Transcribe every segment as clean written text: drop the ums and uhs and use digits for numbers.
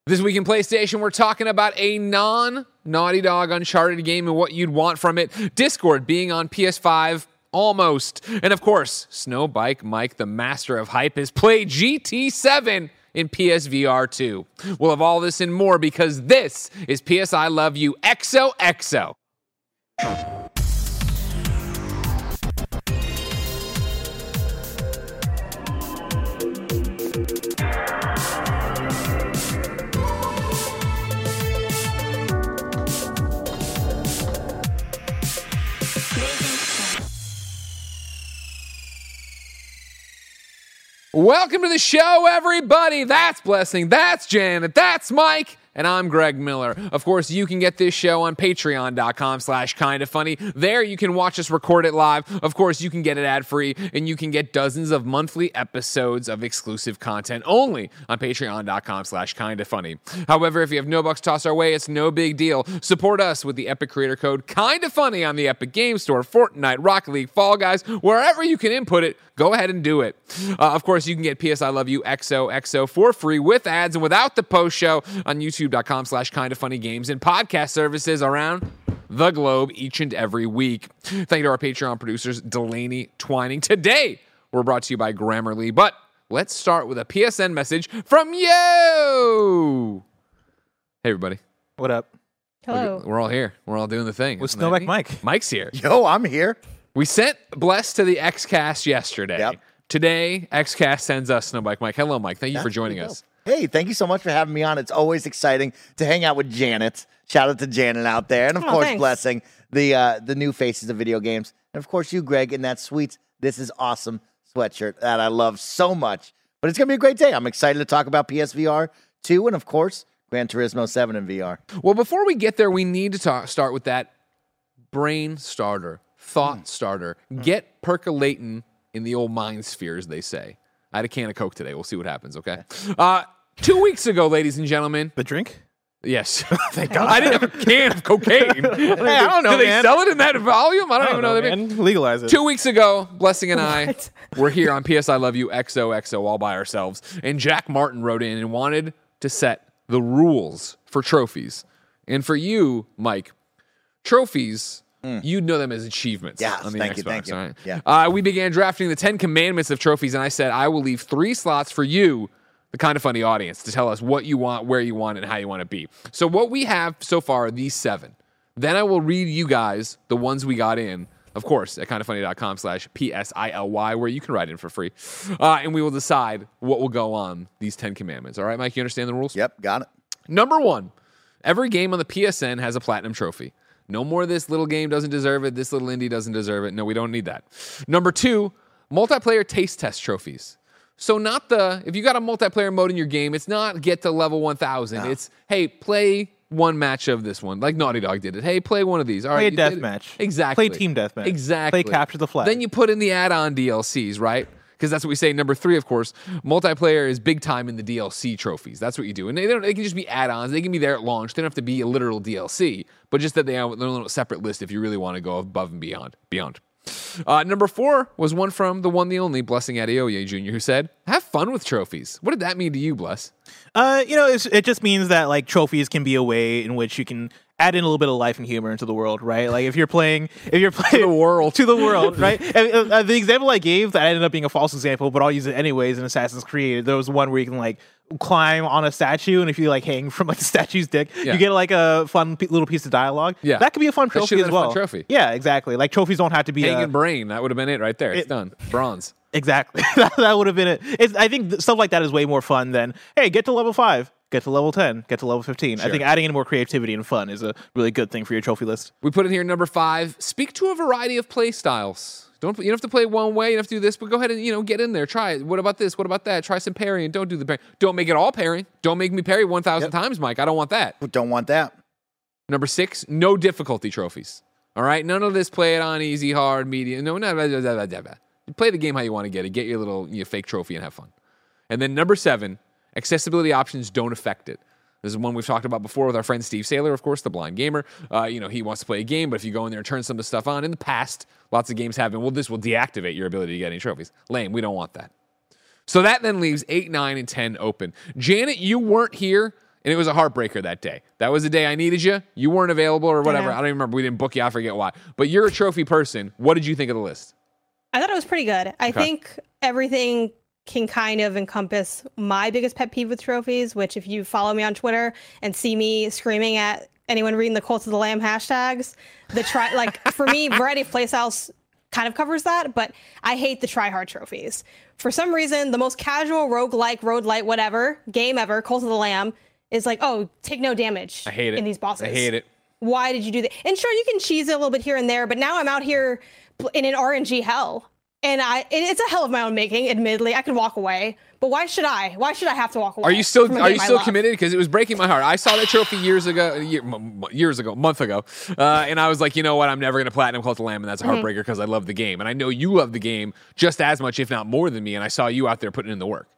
This week in PlayStation, we're talking about a non-Naughty Dog Uncharted game and what you'd want from it. Discord being on PS5, almost. And of course, Snowbike Mike, the master of hype, has played GT7 in PSVR 2. We'll have all this and more because this is PS I Love You XOXO. Welcome to the show, everybody. That's Blessing, that's Janet, that's Mike, and I'm Greg Miller. Of course, you can get this show on patreon.com/kindafunny. There you can watch us record it live. Of course, you can get it ad-free, and you can get dozens of monthly episodes of exclusive content only on patreon.com/kindafunny. However, if you have no bucks tossed our way, it's no big deal. Support us with the Epic Creator Code KINDAFUNNY on the Epic Game Store, Fortnite, Rocket League, Fall Guys, wherever you can input it. Go ahead and do it. Of course, you can get PS I Love You XOXO for free with ads and without the post show on youtube.com/kindafunnygames and podcast services around the globe each and every week. Thank you to our Patreon producers, Delaney Twining. Today, we're brought to you by Grammarly, but let's start with a PSN message from you. Hey, everybody. What up? Hello. We're all here. We're all doing the thing. With Snowback Mike. Mike's here. Yo, I'm here. We sent Bless to the XCast yesterday. Yep. Today, XCast sends us Snowbike Mike. Hello, Mike. Thank you for joining us. Hey, thank you so much for having me on. It's always exciting to hang out with Janet. Shout out to Janet out there. And of course, thanks. Blessing, the new faces of video games. And of course, you, Greg, in that sweet, this is awesome sweatshirt that I love so much. But it's going to be a great day. I'm excited to talk about PSVR 2 and, of course, Gran Turismo 7 in VR. Well, before we get there, we need to start with that brain starter, thought starter. Get percolating in the old mind sphere, as they say. I had a can of Coke today. We'll see what happens, okay? 2 weeks ago, ladies and gentlemen. The drink? Yes. Thank God. I didn't have a can of cocaine. Hey, I don't know, Do they man. sell it in that volume? I don't even know. Man. Legalize it. 2 weeks ago, Blessing and I were here on PS I Love You XOXO all by ourselves. And Jack Martin wrote in and wanted to set the rules for trophies. And for you, Mike, trophies, you'd know them as achievements on the Xbox. Thank you. All right? Yeah. We began drafting the 10 commandments of trophies, and I said, I will leave 3 slots for you, the Kind of Funny audience, to tell us what you want, where you want, and how you want to be. So what we have so far are these 7. Then I will read you guys the ones we got in, of course, at kindafunny.com/PSILY, where you can write in for free. And we will decide what will go on these 10 commandments. All right, Mike, you understand the rules? Yep, got it. Number 1, every game on the PSN has a platinum trophy. No more this little game doesn't deserve it, this little indie doesn't deserve it. No, we don't need that. Number 2, multiplayer taste test trophies. So not if you got a multiplayer mode in your game, it's not get to level 1000. No. It's, hey, play one match of this one, like Naughty Dog did it. Hey, play one of these. All right, play a deathmatch. Exactly. Play team deathmatch. Exactly. Play capture the flag. Then you put in the add-on DLCs, right? Because that's what we say. Number 3, of course, multiplayer is big time in the DLC trophies. That's what you do. And they can just be add-ons. They can be there at launch. They don't have to be a literal DLC, but just that they have a little separate list if you really want to go above and beyond. Number 4 was one from the one, the only, Blessing Adeoye Jr., who said, have fun with trophies. What did that mean to you, Bless? It just means that like trophies can be a way in which you can add in a little bit of life and humor into the world, right? Like if you're playing to the world, right? And, the example I gave that ended up being a false example, but I'll use it anyways in Assassin's Creed. There was one where you can like climb on a statue, and if you like hang from like the statue's dick, you get like a fun little piece of dialogue. Yeah, that could be a fun trophy as well. Trophy. Yeah, exactly. Like trophies don't have to be hanging brain. That would have been it right there. It's done. Bronze. Exactly. That would have been it. I think stuff like that is way more fun than, hey, get to level 5, get to level 10, get to level 15. Sure. I think adding in more creativity and fun is a really good thing for your trophy list. We put in here number 5, speak to a variety of play styles. You don't have to play one way, you don't have to do this, but go ahead and get in there. Try it. What about this? What about that? Try some parrying. Don't do the parry. Don't make it all parrying. Don't make me parry 1,000 times, Mike. I don't want that. Don't want that. Number 6, no difficulty trophies. All right? None of this play it on easy, hard, medium. No. Play the game how you want to get it. Get your little fake trophy and have fun. And then number 7, accessibility options don't affect it. This is one we've talked about before with our friend Steve Saylor, of course, the blind gamer. He wants to play a game, but if you go in there and turn some of the stuff on, in the past, lots of games have been, well, this will deactivate your ability to get any trophies. Lame. We don't want that. So that then leaves 8, 9, and 10 open. Janet, you weren't here And it was a heartbreaker that day. That was the day I needed you. You weren't available or whatever. I don't even remember. We didn't book you. I forget why. But you're a trophy person. What did you think of the list? I thought it was pretty good. I think everything can kind of encompass my biggest pet peeve with trophies, which if you follow me on Twitter and see me screaming at anyone reading the Cult of the Lamb hashtags, for me, variety of playstyles kind of covers that, but I hate the try-hard trophies. For some reason, the most casual roguelite, whatever game ever, Cult of the Lamb, is like, oh, take no damage. I hate it. In these bosses. I hate it. Why did you do that? And sure, you can cheese it a little bit here and there, but now I'm out here in an RNG hell. And it's a hell of my own making, admittedly. I could walk away. But why should I? Why should I have to walk away? Are you still committed? Because it was breaking my heart. I saw that trophy a month ago. And I was like, you know what? I'm never going to platinum Cult of the Lamb, and that's a heartbreaker because I love the game. And I know you love the game just as much, if not more than me. And I saw you out there putting in the work.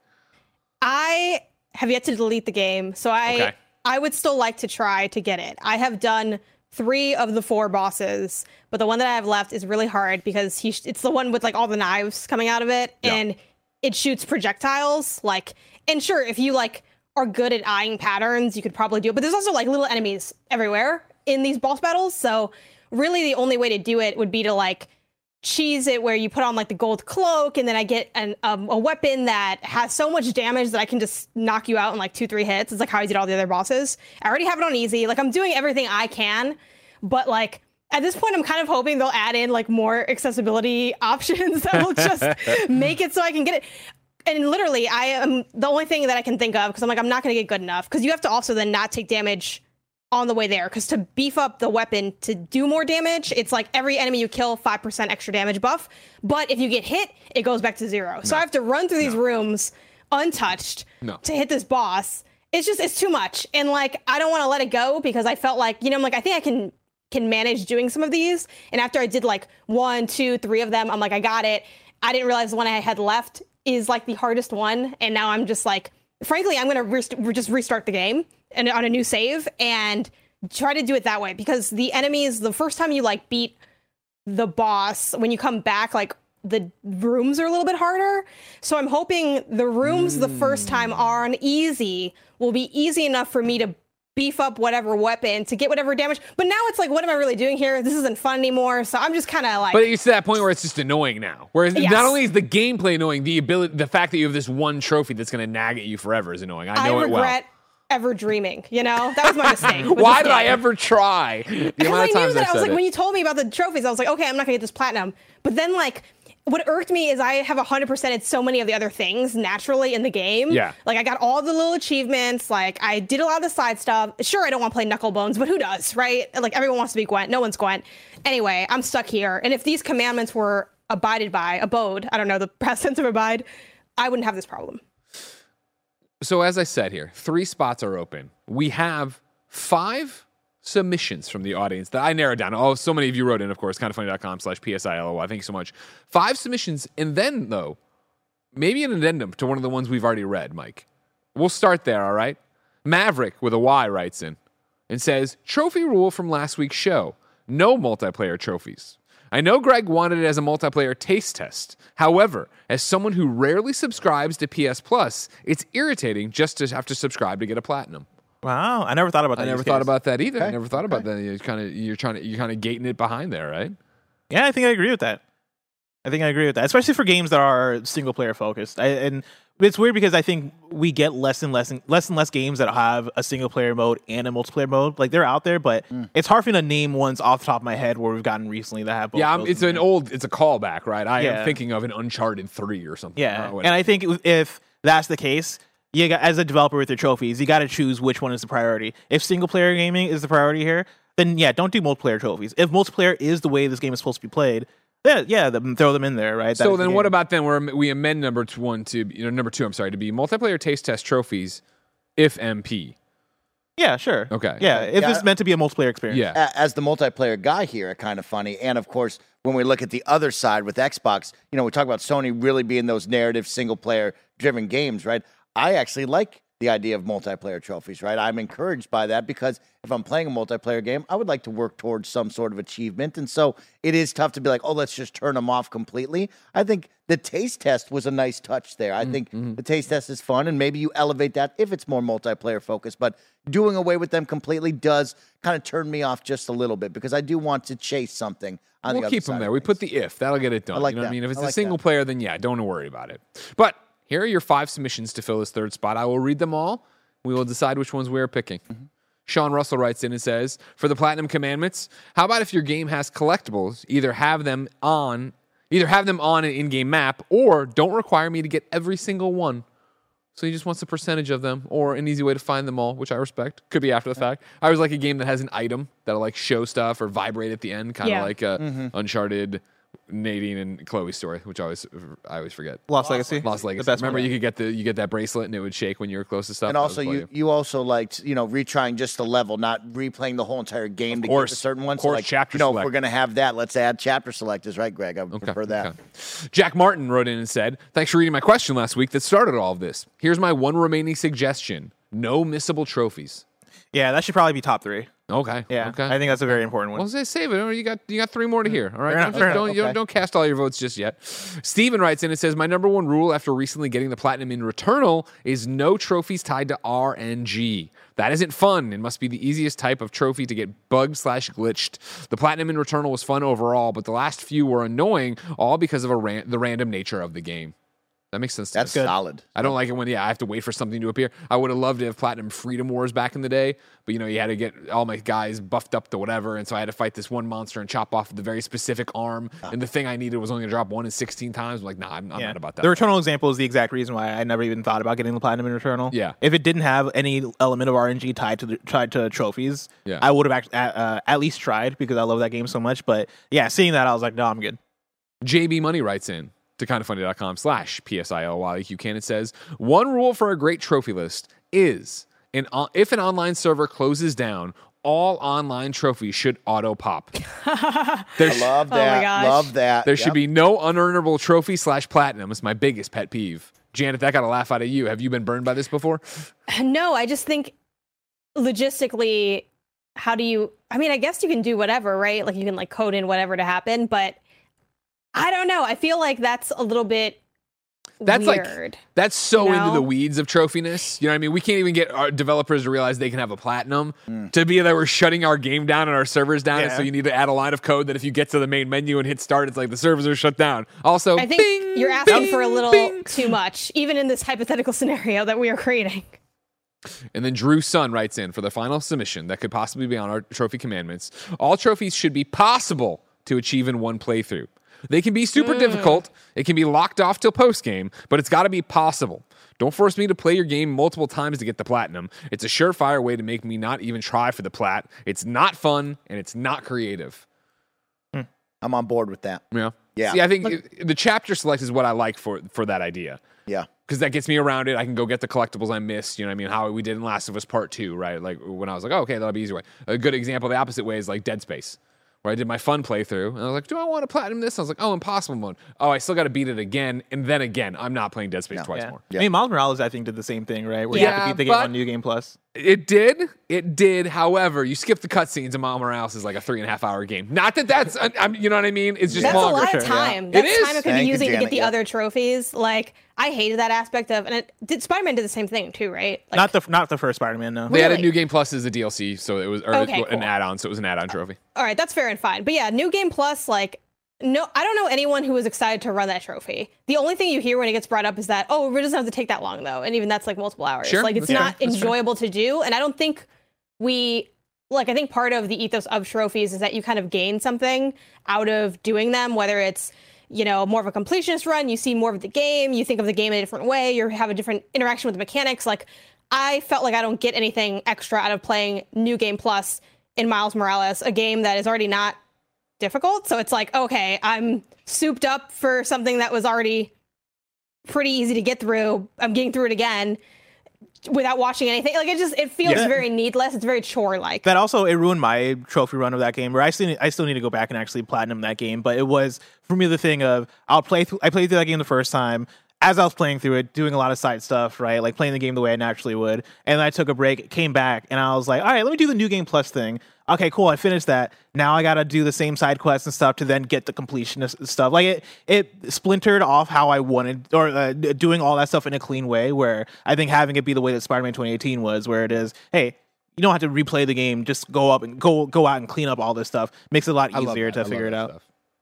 I have yet to delete the game. So I would still like to try to get it. I have done 3 of the 4 bosses, but the one that I have left is really hard because it's the one with like all the knives coming out of it, and it shoots projectiles. And sure, if you are good at eyeing patterns, you could probably do it. But there's also like little enemies everywhere in these boss battles. So really, the only way to do it would be to cheese it where you put on the gold cloak, and then I get a weapon that has so much damage that I can just knock you out in 2-3 hits. It's like how I did all the other bosses. I already have it on easy. I'm doing everything I can, but at this point, I'm kind of hoping they'll add in more accessibility options that will just make it so I can get it. And literally, I am the only thing that I can think of, because I'm not going to get good enough, because you have to also then not take damage on the way there, because to beef up the weapon to do more damage, it's every enemy you kill 5% extra damage buff, but if you get hit, it goes back to 0. So I have to run through these rooms untouched to hit this boss. It's too much, and I don't want to let it go, because I felt I think I can manage doing some of these, and after I did 1, 2, 3 of them, I'm I got it. I didn't realize the one I had left is the hardest one, and now I'm just frankly, I'm gonna just restart the game and on a new save and try to do it that way, because the enemies, the first time you beat the boss, when you come back, the rooms are a little bit harder. So I'm hoping the rooms the first time are on easy will be easy enough for me to beef up whatever weapon to get whatever damage. But now it's what am I really doing here? This isn't fun anymore. So I'm just kind of But it's to that point where it's just annoying now. Whereas not only is the gameplay annoying, the fact that you have this one trophy that's going to nag at you forever is annoying. I regret ever dreaming, that was my mistake. Why did I ever try? Because I knew that. I was when you told me about the trophies, I was okay, I'm not gonna get this platinum. But then what irked me is I have 100%ed so many of the other things naturally in the game. Yeah. I got all the little achievements. I did a lot of the side stuff. Sure, I don't want to play Knucklebones, but who does, right? Everyone wants to be Gwent. No one's Gwent. Anyway, I'm stuck here. And if these commandments were abode, I don't know the past tense of abide, I wouldn't have this problem. So as I said here, 3 spots are open. We have 5 submissions from the audience that I narrowed down. Oh, so many of you wrote in, of course, kindafunny.com/PSILO. Thank you so much. 5 submissions, and then, though, maybe an addendum to one of the ones we've already read, Mike. We'll start there, all right? Maverick with a Y writes in and says, trophy rule from last week's show. No multiplayer trophies. I know Greg wanted it as a multiplayer taste test. However, as someone who rarely subscribes to PS Plus, it's irritating just to have to subscribe to get a platinum. Wow, I never thought about that. I never thought about that either. Okay. I never thought about that. You're kind of gating it behind there, right? Yeah, I think I agree with that. Especially for games that are single player focused. And it's weird because I think we get less and less games that have a single player mode and a multiplayer mode. They're out there, but it's hard for me to name ones off the top of my head where we've gotten recently that have both. Yeah, it's a callback, right? I am thinking of an Uncharted 3 or something. Yeah, and I think if that's the case, as a developer with your trophies, you got to choose which one is the priority. If single player gaming is the priority here, then don't do multiplayer trophies. If multiplayer is the way this game is supposed to be played, throw them in there, right? So then what about then where we amend number 2 to be multiplayer taste test trophies if MP? Yeah, sure. Okay. Yeah, if it's meant to be a multiplayer experience. Yeah. As the multiplayer guy here at Kinda Funny, and of course, when we look at the other side with Xbox, we talk about Sony really being those narrative single player driven games, right? I actually like the idea of multiplayer trophies, right? I'm encouraged by that because if I'm playing a multiplayer game, I would like to work towards some sort of achievement. And so it is tough to be like, oh, let's just turn them off completely. I think the taste test was a nice touch there. I think the taste test is fun, and maybe you elevate that if it's more multiplayer focused. But doing away with them completely does kind of turn me off just a little bit because I do want to chase something. We'll keep them there. We put the if. That'll get it done. I like you know that. what I mean? If it's I a like single that. player, then yeah, don't worry about it. But here are your 5 submissions to fill this third spot. I will read them all. We will decide which ones we are picking. Sean Russell writes in and says, for the Platinum Commandments, how about if your game has collectibles, either have them on an in-game map, or don't require me to get every single one. So he just wants a percentage of them, or an easy way to find them all, which I respect. Could be after the fact. I always like a game that has an item that'll like show stuff or vibrate at the end, kind of like Uncharted, Nadine and Chloe's story, which I always forget. Lost Legacy. Lost Legacy. The best Remember, one. you get that bracelet and it would shake when you were close to stuff. And also, you also liked, retrying just the level, not replaying the whole entire game to get to certain ones. Of course, so like, chapter if select. we're going to have that, let's add chapter selectors, right, Greg? I would prefer that. Okay. Jack Martin wrote in and said, thanks for reading my question last week that started all of this. Here's my one remaining suggestion. No missable trophies. Yeah, that should probably be top 3. Okay. Yeah, Okay. I think that's a very important one. Well, say save it. You got 3 more to hear. All right. Fair enough. Don't cast all your votes just yet. Steven writes in and says, my number one rule after recently getting the platinum in Returnal is no trophies tied to RNG. That isn't fun. It must be the easiest type of trophy to get bugged/glitched. The platinum in Returnal was fun overall, but the last few were annoying, all because of the random nature of the game. That makes sense to That's me. solid. I don't like it when, I have to wait for something to appear. I would have loved to have Platinum Freedom Wars back in the day, but, you had to get all my guys buffed up to whatever, and so I had to fight this one monster and chop off the very specific arm, and the thing I needed was only going to drop 1 in 16 times. I'm like, nah, I'm not about that. The Returnal example is the exact reason why I never even thought about getting the Platinum in Returnal. Yeah. If it didn't have any element of RNG tied to trophies, I would have at least tried because I love that game so much. But yeah, seeing that, I was like, no, I'm good. JB Money writes in to kindoffunny.com/PSILYQ can. It says, one rule for a great trophy list is if an online server closes down, all online trophies should auto pop. I love that. Oh my gosh. Love that. There should be no unearnable trophy /platinum. It's my biggest pet peeve. Janet, that got a laugh out of you. Have you been burned by this before? No, I just think logistically, I guess you can do whatever, right? Like you can code in whatever to happen, but I don't know. I feel like that's a little bit weird. That's so You know? into the weeds of trophiness. You know what I mean? We can't even get our developers to realize they can have a platinum. To be that we're shutting our game down and our servers down, and so you need to add a line of code that if you get to the main menu and hit start, it's like the servers are shut down. Also, I think you're asking for a little too much, even in this hypothetical scenario that we are creating. And then Drew Sun writes in for the final submission that could possibly be on our trophy commandments. All trophies should be possible to achieve in one playthrough. They can be super difficult. It can be locked off till post-game, but it's got to be possible. Don't force me to play your game multiple times to get the platinum. It's a surefire way to make me not even try for the plat. It's not fun, and it's not creative. I'm on board with that. Yeah. Yeah. See, I think the chapter select is what I like for that idea. Yeah. Because that gets me around it. I can go get the collectibles I missed. You know what I mean? How we did in Last of Us Part 2, right? Like when I was like, oh, okay, that'll be easy way. A good example the opposite way is like Dead Space, where I did my fun playthrough, and I was like, do I want to platinum this? I was like, oh, impossible mode. Oh, I still got to beat it again, and then again. I'm not playing Dead Space twice more. I mean, Miles Morales, I think, did the same thing, right? Where you have to beat the game on New Game Plus. It did. However, you skip the cutscenes, and Miles Morales is like a 3.5-hour game. Not that that's, you know what I mean? It's just That's longer. a lot of time. That's It is. time it could Thank be you, using to Janet, get the other trophies. Like, I hated that aspect of, and Spider-Man did the same thing too, right? Like, Not the first Spider-Man, no. They added Really? New Game Plus as a DLC, so it was Okay, an cool. add-on, so it was an add-on trophy. all right, that's fair and fine. But yeah, New Game Plus, no, I don't know anyone who was excited to run that trophy. The only thing you hear when it gets brought up is that, oh, it doesn't have to take that long though, and even that's multiple hours. Sure, It's that's not fair. That's fair. enjoyable to do, and I don't think I think part of the ethos of trophies is that you kind of gain something out of doing them, whether it's more of a completionist run, you see more of the game, you think of the game in a different way, you have a different interaction with the mechanics. Like, I felt like I don't get anything extra out of playing New Game Plus in Miles Morales, a game that is already not difficult. So it's like, okay, I'm souped up for something that was already pretty easy to get through. I'm getting through it again without watching anything. Like, it feels very needless. It's very chore-like. That also, it ruined my trophy run of that game, where I still need to go back and actually platinum that game. But it was, for me, the thing of, I played through that game the first time, as I was playing through it, doing a lot of side stuff, right? Like playing the game the way I naturally would. And then I took a break, came back, and I was like, all right, let me do the New Game Plus thing. Okay, cool. I finished that. Now I got to do the same side quests and stuff to then get the completion stuff. Like it splintered off how I wanted, or doing all that stuff in a clean way, where I think having it be the way that Spider-Man 2018 was, where it is, hey, you don't have to replay the game. Just go out and clean up all this stuff. Makes it a lot easier to figure it out.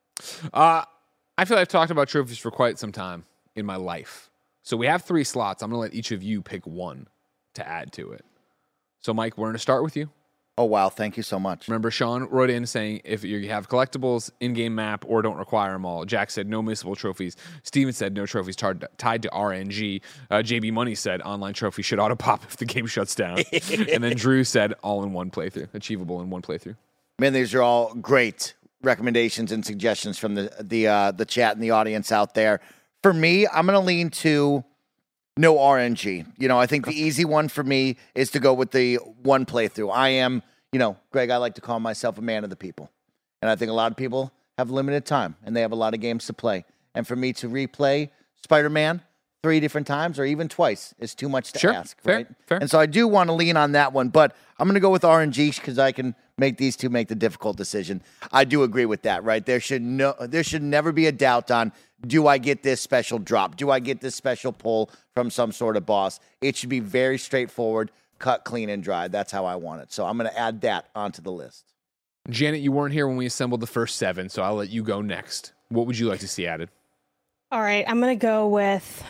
I feel like I've talked about trophies for quite some time in my life. So we have 3 slots. I'm going to let each of you pick one to add to it. So Mike, we're going to start with you. Oh, wow. Thank you so much. Remember, Sean wrote in saying if you have collectibles, in-game map, or don't require them all. Jack said no missable trophies. Steven said no trophies tied to RNG. JB Money said online trophy should auto-pop if the game shuts down. And then Drew said all in one playthrough, achievable in one playthrough. Man, these are all great recommendations and suggestions from the chat and the audience out there. For me, I'm going to lean to no RNG. I think the easy one for me is to go with the one playthrough. I am, Greg, I like to call myself a man of the people. And I think a lot of people have limited time and they have a lot of games to play. And for me to replay Spider-Man 3 different times or even twice is too much to ask, right? Fair. And so I do want to lean on that one, but I'm going to go with RNG because I can make these two make the difficult decision. I do agree with that, right? There should never be a doubt on, do I get this special drop? Do I get this special pull from some sort of boss? It should be very straightforward, cut, clean, and dry. That's how I want it. So I'm going to add that onto the list. Janet, you weren't here when we assembled the first 7, so I'll let you go next. What would you like to see added? All right, I'm going to go with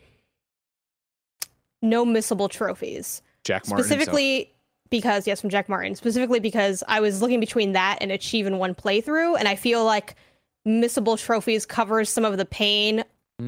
no missable trophies. Jack Martin Specifically because, yes, from Jack Martin. Specifically because I was looking between that and achieve in one playthrough, and I feel like missable trophies covers some of the pain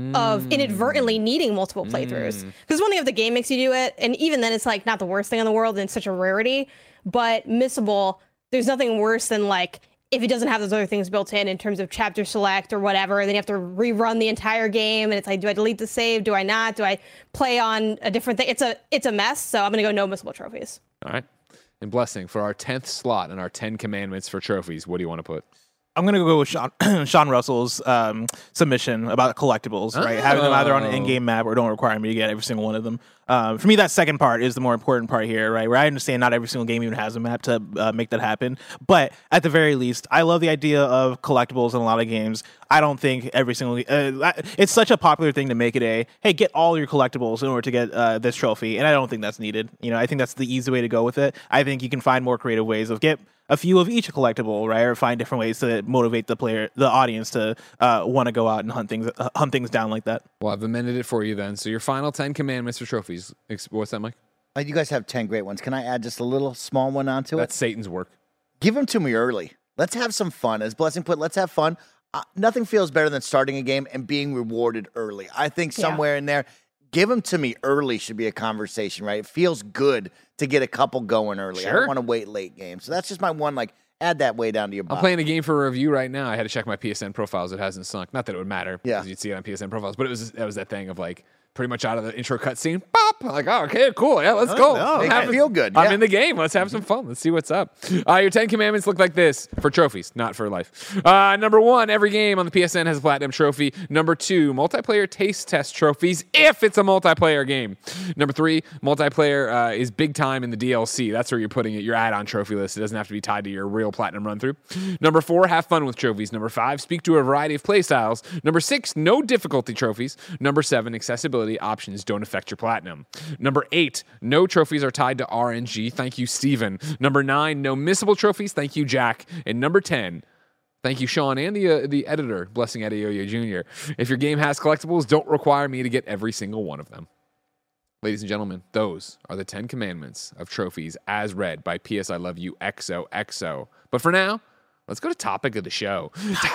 of inadvertently needing multiple playthroughs. Because one thing if the game makes you do it, and even then it's like not the worst thing in the world and it's such a rarity, but missable, there's nothing worse than like if it doesn't have those other things built in terms of chapter select or whatever, then you have to rerun the entire game and it's like, do I delete the save? Do I not? Do I play on a different thing? It's a mess, so I'm gonna go no missable trophies. All right. And Blessing, for our 10th slot and our 10 commandments for trophies, what do you want to put? I'm going to go with Sean Russell's submission about collectibles, right? Having them either on an in-game map or don't require me to get every single one of them. For me, that second part is the more important part here, right? Where I understand not every single game even has a map to make that happen. But at the very least, I love the idea of collectibles in a lot of games. I don't think every single... it's such a popular thing to make it hey, get all your collectibles in order to get this trophy. And I don't think that's needed. I think that's the easy way to go with it. I think you can find more creative ways of get a few of each collectible, right? Or find different ways to motivate the audience to want to go out and hunt things down like that. Well, I've amended it for you then. So your final 10 commandments for trophies. What's that, Mike? You guys have 10 great ones. Can I add just a little small one onto it? That's Satan's work. Give them to me early. Let's have some fun. As Blessing put, let's have fun. Nothing feels better than starting a game and being rewarded early. I think somewhere in there, give them to me early should be a conversation, right? It feels good to get a couple going early. Sure. I don't want to wait late games. So that's just my one, add that way down to your bottom. I'm playing a game for review right now. I had to check my PSN profiles. It hasn't sunk. Not that it would matter because you'd see it on PSN profiles, but that was that thing of pretty much out of the intro cutscene. Pop! I'm like, oh, okay, cool. Yeah, let's go. I feel good. I'm in the game. Let's have some fun. Let's see what's up. Your 10 commandments look like this for trophies, not for life. Number 1, every game on the PSN has a platinum trophy. Number 2, multiplayer taste test trophies if it's a multiplayer game. Number 3, multiplayer is big time in the DLC. That's where you're putting it, your add-on trophy list. It doesn't have to be tied to your real platinum run-through. Number 4, have fun with trophies. Number 5, speak to a variety of playstyles. Number 6, no difficulty trophies. Number 7, accessibility options don't affect your platinum. Number 8, no trophies are tied to RNG. Thank you, Steven. Number 9, no missable trophies. Thank you, Jack. And number 10, thank you, Sean, and the editor, Blessing Adeoye Jr. If your game has collectibles, don't require me to get every single one of them. Ladies and gentlemen, those are the 10 commandments of trophies as read by PS I Love You XOXO. But for now, let's go to topic of the show.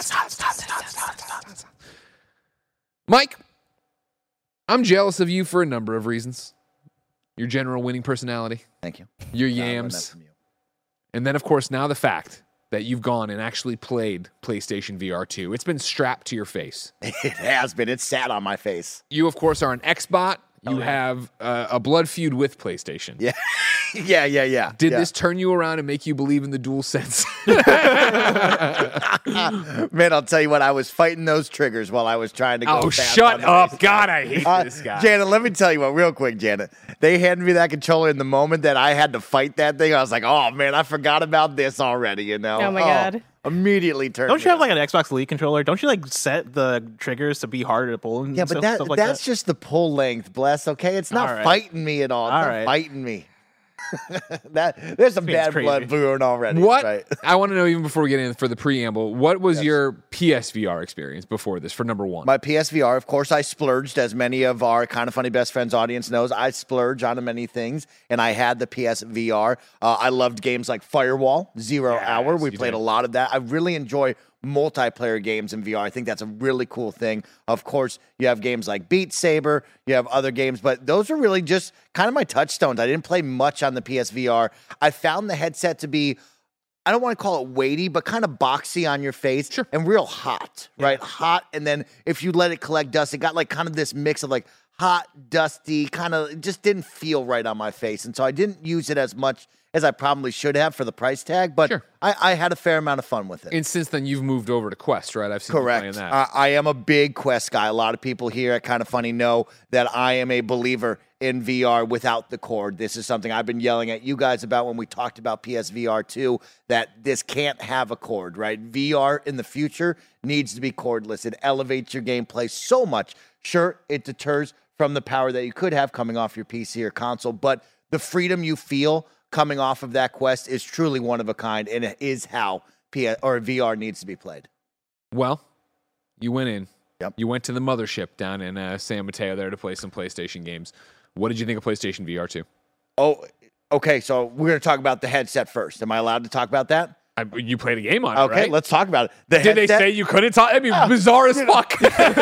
Mike, I'm jealous of you for a number of reasons. Your general winning personality. Thank you. Your yams. And then, of course, now the fact that you've gone and actually played PlayStation VR 2. It's been strapped to your face. It has been. It's sat on my face. You, of course, are an Xbot. You have a blood feud with PlayStation. Yeah. Yeah. Did this turn you around and make you believe in the DualSense? Man, I'll tell you what, I was fighting those triggers while I was trying to go Oh, fast shut on the up. base. God, I hate this guy. Janet, let me tell you what, real quick, Janet. They handed me that controller in the moment that I had to fight that thing. I was like, oh, man, I forgot about this already, you know? Oh, my God. Immediately turned Don't you me have on. like an Xbox Elite controller? Don't you like set the triggers to be harder to pull? And Yeah, but stuff like that's that? just the pull length, Bless, okay? It's not All right. fighting me at all. It's All not right. fighting me. There's some It's bad crazy. blood brewing already. What Right? I want to know, even before we get in for the preamble, what was your PSVR experience before this for number one? My PSVR, of course, I splurged, as many of our Kind of Funny Best Friends audience knows. I splurge on many things, and I had the PSVR. I loved games like Firewall, Zero Hour. We you played did. a lot of that. I really enjoy multiplayer games in VR. I think that's a really cool thing. Of course, you have games like Beat Saber, you have other games, but those are really just kind of my touchstones. I didn't play much on the PSVR. I found the headset to be, I don't want to call it weighty, but kind of boxy on your face and real hot, right? Hot. And then if you let it collect dust, it got like kind of this mix of like hot, dusty, kind of, it just didn't feel right on my face. And so I didn't use it as much as I probably should have for the price tag, but I had a fair amount of fun with it. And since then, you've moved over to Quest, right? I've seen you playing Correct. that. I am a big Quest guy. A lot of people here at Kind of Funny know that I am a believer in VR without the cord. This is something I've been yelling at you guys about when we talked about PSVR 2, that this can't have a cord, right? VR in the future needs to be cordless. It elevates your gameplay so much. Sure, it deters from the power that you could have coming off your PC or console, but the freedom you feel coming off of that Quest is truly one of a kind, and it is how VR needs to be played. Well, you went in. Yep. You went to the mothership down in San Mateo there to play some PlayStation games. What did you think of PlayStation VR 2? Oh, okay. So we're going to talk about the headset first. Am I allowed to talk about that? You played a game on it, Okay, right? let's talk about it. The Did they headset- say you couldn't talk? I mean, bizarre as fuck.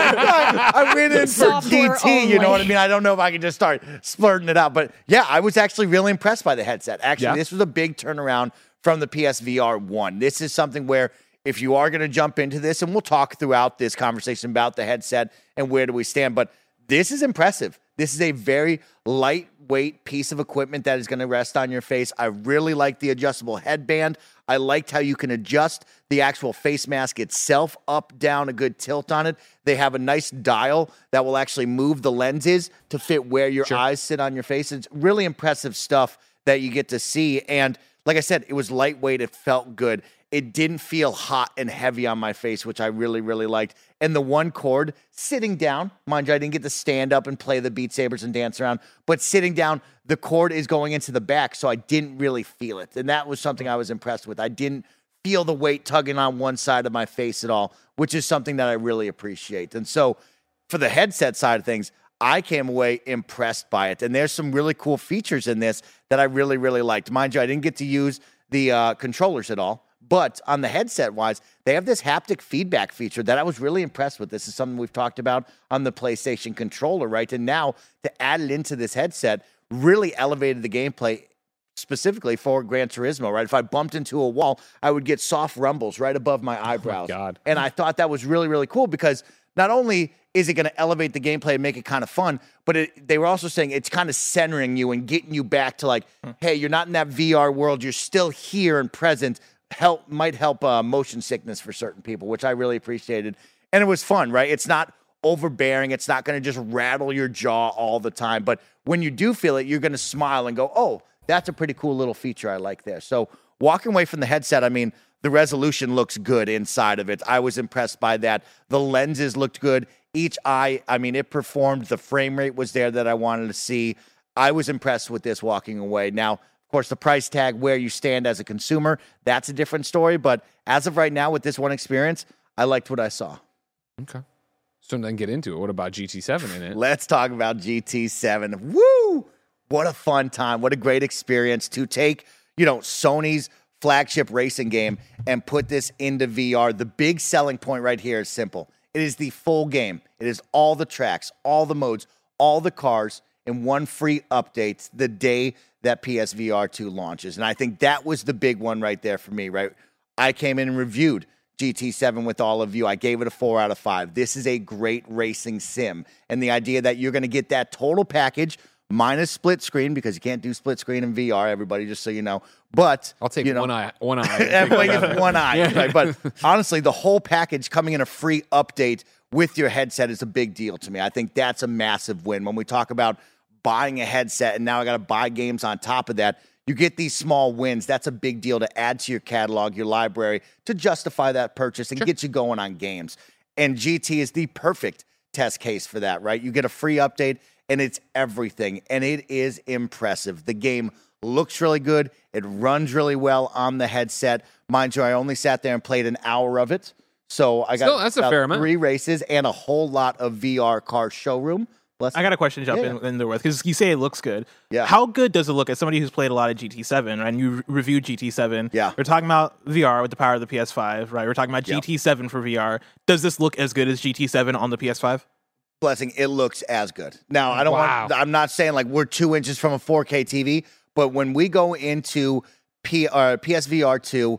I went in for Software GT, you know what I only. mean? I don't know if I can just start splurting it out. But yeah, I was actually really impressed by the headset. Actually, Yeah. this was a big turnaround from the PSVR 1. This is something where if you are going to jump into this, and we'll talk throughout this conversation about the headset and where do we stand, but this is impressive. This is a very lightweight piece of equipment that is going to rest on your face. I really like the adjustable headband. I liked how you can adjust the actual face mask itself up, down, a good tilt on it. They have a nice dial that will actually move the lenses to fit where your eyes sit on your face. It's really impressive stuff that you get to see. And like I said, it was lightweight. It felt good. It didn't feel hot and heavy on my face, which I really, really liked. And the one cord, sitting down, mind you, I didn't get to stand up and play the Beat Sabers and dance around, but sitting down, the cord is going into the back, so I didn't really feel it. And that was something I was impressed with. I didn't feel the weight tugging on one side of my face at all, which is something that I really appreciate. And so for the headset side of things, I came away impressed by it. And there's some really cool features in this that I really, really liked. Mind you, I didn't get to use the controllers at all. But on the headset-wise, they have this haptic feedback feature that I was really impressed with. This is something we've talked about on the PlayStation controller, right? And now to add it into this headset really elevated the gameplay specifically for Gran Turismo, right? If I bumped into a wall, I would get soft rumbles right above my eyebrows. God. And I thought that was really, really cool because not only is it going to elevate the gameplay and make it kind of fun, but they were also saying it's kind of centering you and getting you back to like, hey, you're not in that VR world. You're still here and present. Might help motion sickness for certain people, which I really appreciated. And it was fun, right? It's not overbearing. It's not going to just rattle your jaw all the time. But when you do feel it, you're going to smile and go, oh, that's a pretty cool little feature I like there. So walking away from the headset, I mean, the resolution looks good inside of it. I was impressed by that. The lenses looked good. Each eye, I mean, it performed. The frame rate was there that I wanted to see. I was impressed with this walking away. Now, of course, the price tag, where you stand as a consumer, that's a different story. But as of right now, with this one experience, I liked what I saw. Okay. So then get into it. What about GT7 in it? Let's talk about GT7. Woo! What a fun time. What a great experience to take, Sony's flagship racing game and put this into VR. The big selling point right here is simple. It is the full game. It is all the tracks, all the modes, all the cars, and one free update the day that PSVR 2 launches. And I think that was the big one right there for me, right? I came in and reviewed GT7 with all of you. I gave it a 4 out of 5. This is a great racing sim. And the idea that you're going to get that total package Mine is split screen because you can't do split screen in VR, everybody, just so you know. But I'll take one eye. Everybody gets one eye. Yeah. Right? But honestly, the whole package coming in a free update with your headset is a big deal to me. I think that's a massive win. When we talk about buying a headset and now I got to buy games on top of that, you get these small wins. That's a big deal to add to your catalog, your library, to justify that purchase and get you going on games. And GT is the perfect test case for that, right? You get a free update and it's everything. And it is impressive. The game looks really good. It runs really well on the headset. Mind you, I only sat there and played an hour of it. So I got that's a fair amount. 3 races and a whole lot of VR car showroom. I got a question to jump in there with, because you say it looks good. Yeah. How good does it look as somebody who's played a lot of GT7, right? And you reviewed GT7. Yeah. We're talking about VR with the power of the PS5, right? We're talking about GT7 for VR. Does this look as good as GT7 on the PS5? Blessing, it looks as good. Now, I'm not saying like we're 2 inches from a 4K TV, but when we go into PSVR 2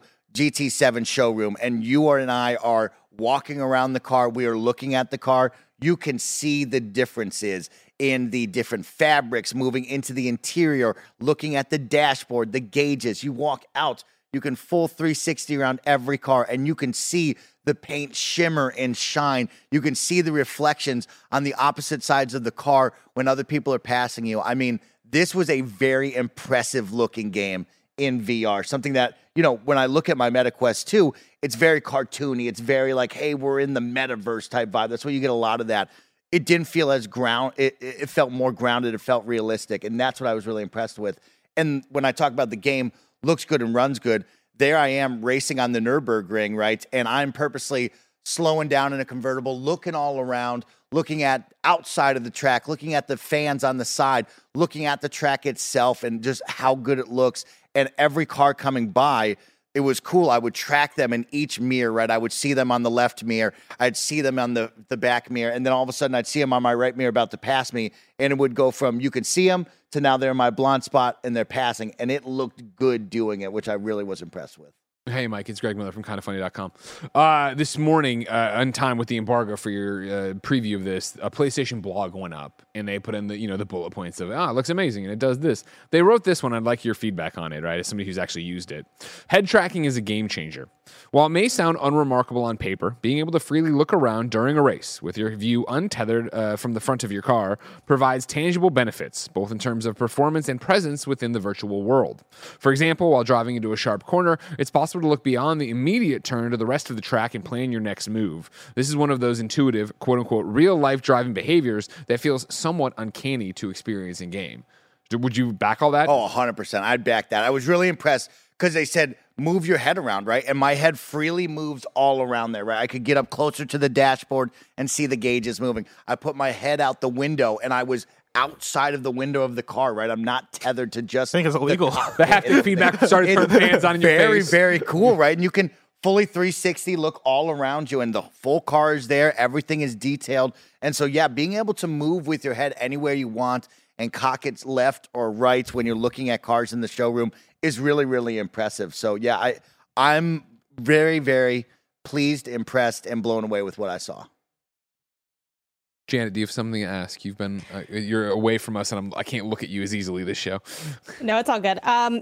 GT7 showroom and you and I are walking around the car, we are looking at the car, you can see the differences in the different fabrics moving into the interior, looking at the dashboard, the gauges. You walk out, you can full 360 around every car, and you can see the paint shimmer and shine. You can see the reflections on the opposite sides of the car when other people are passing you. I mean, this was a very impressive looking game in VR, something that, when I look at my MetaQuest 2, it's very cartoony. It's very like, hey, we're in the metaverse type vibe. That's where you get a lot of that. It didn't feel as it felt more grounded. It felt realistic. And that's what I was really impressed with. And when I talk about the game looks good and runs good, there I am racing on the Nürburgring, right? And I'm purposely slowing down in a convertible, looking all around, looking at outside of the track, looking at the fans on the side, looking at the track itself and just how good it looks. And every car coming by, it was cool. I would track them in each mirror, right? I would see them on the left mirror. I'd see them on the back mirror. And then all of a sudden, I'd see them on my right mirror about to pass me. And it would go from you could see them to now they're in my blind spot and they're passing. And it looked good doing it, which I really was impressed with. Hey, Mike, it's Greg Miller from kindafunny.com. This morning, on time with the embargo for your preview of this, a PlayStation blog went up, and they put in the bullet points of, it looks amazing, and it does this. They wrote this one. I'd like your feedback on it, right, as somebody who's actually used it. Head tracking is a game changer. While it may sound unremarkable on paper, being able to freely look around during a race with your view untethered from the front of your car provides tangible benefits, both in terms of performance and presence within the virtual world. For example, while driving into a sharp corner, it's possible to look beyond the immediate turn to the rest of the track and plan your next move. This is one of those intuitive, quote-unquote, real-life driving behaviors that feels somewhat uncanny to experience in game. Would you back all that? Oh, 100%. I'd back that. I was really impressed because they said, move your head around, right? And my head freely moves all around there, right? I could get up closer to the dashboard and see the gauges moving. I put my head out the window and I was outside of the window of the car, right? I'm not tethered to just... I think it's illegal. The haptic feedback started putting fans on in your face. Very, very cool, right? And you can fully 360 look all around you and the full car is there. Everything is detailed. And so, yeah, being able to move with your head anywhere you want and cock it left or right when you're looking at cars in the showroom is really, really impressive. So, yeah, I'm very, very pleased, impressed, and blown away with what I saw. Janet, do you have something to ask? You've been you're away from us, and I can't look at you as easily this show. No, it's all good.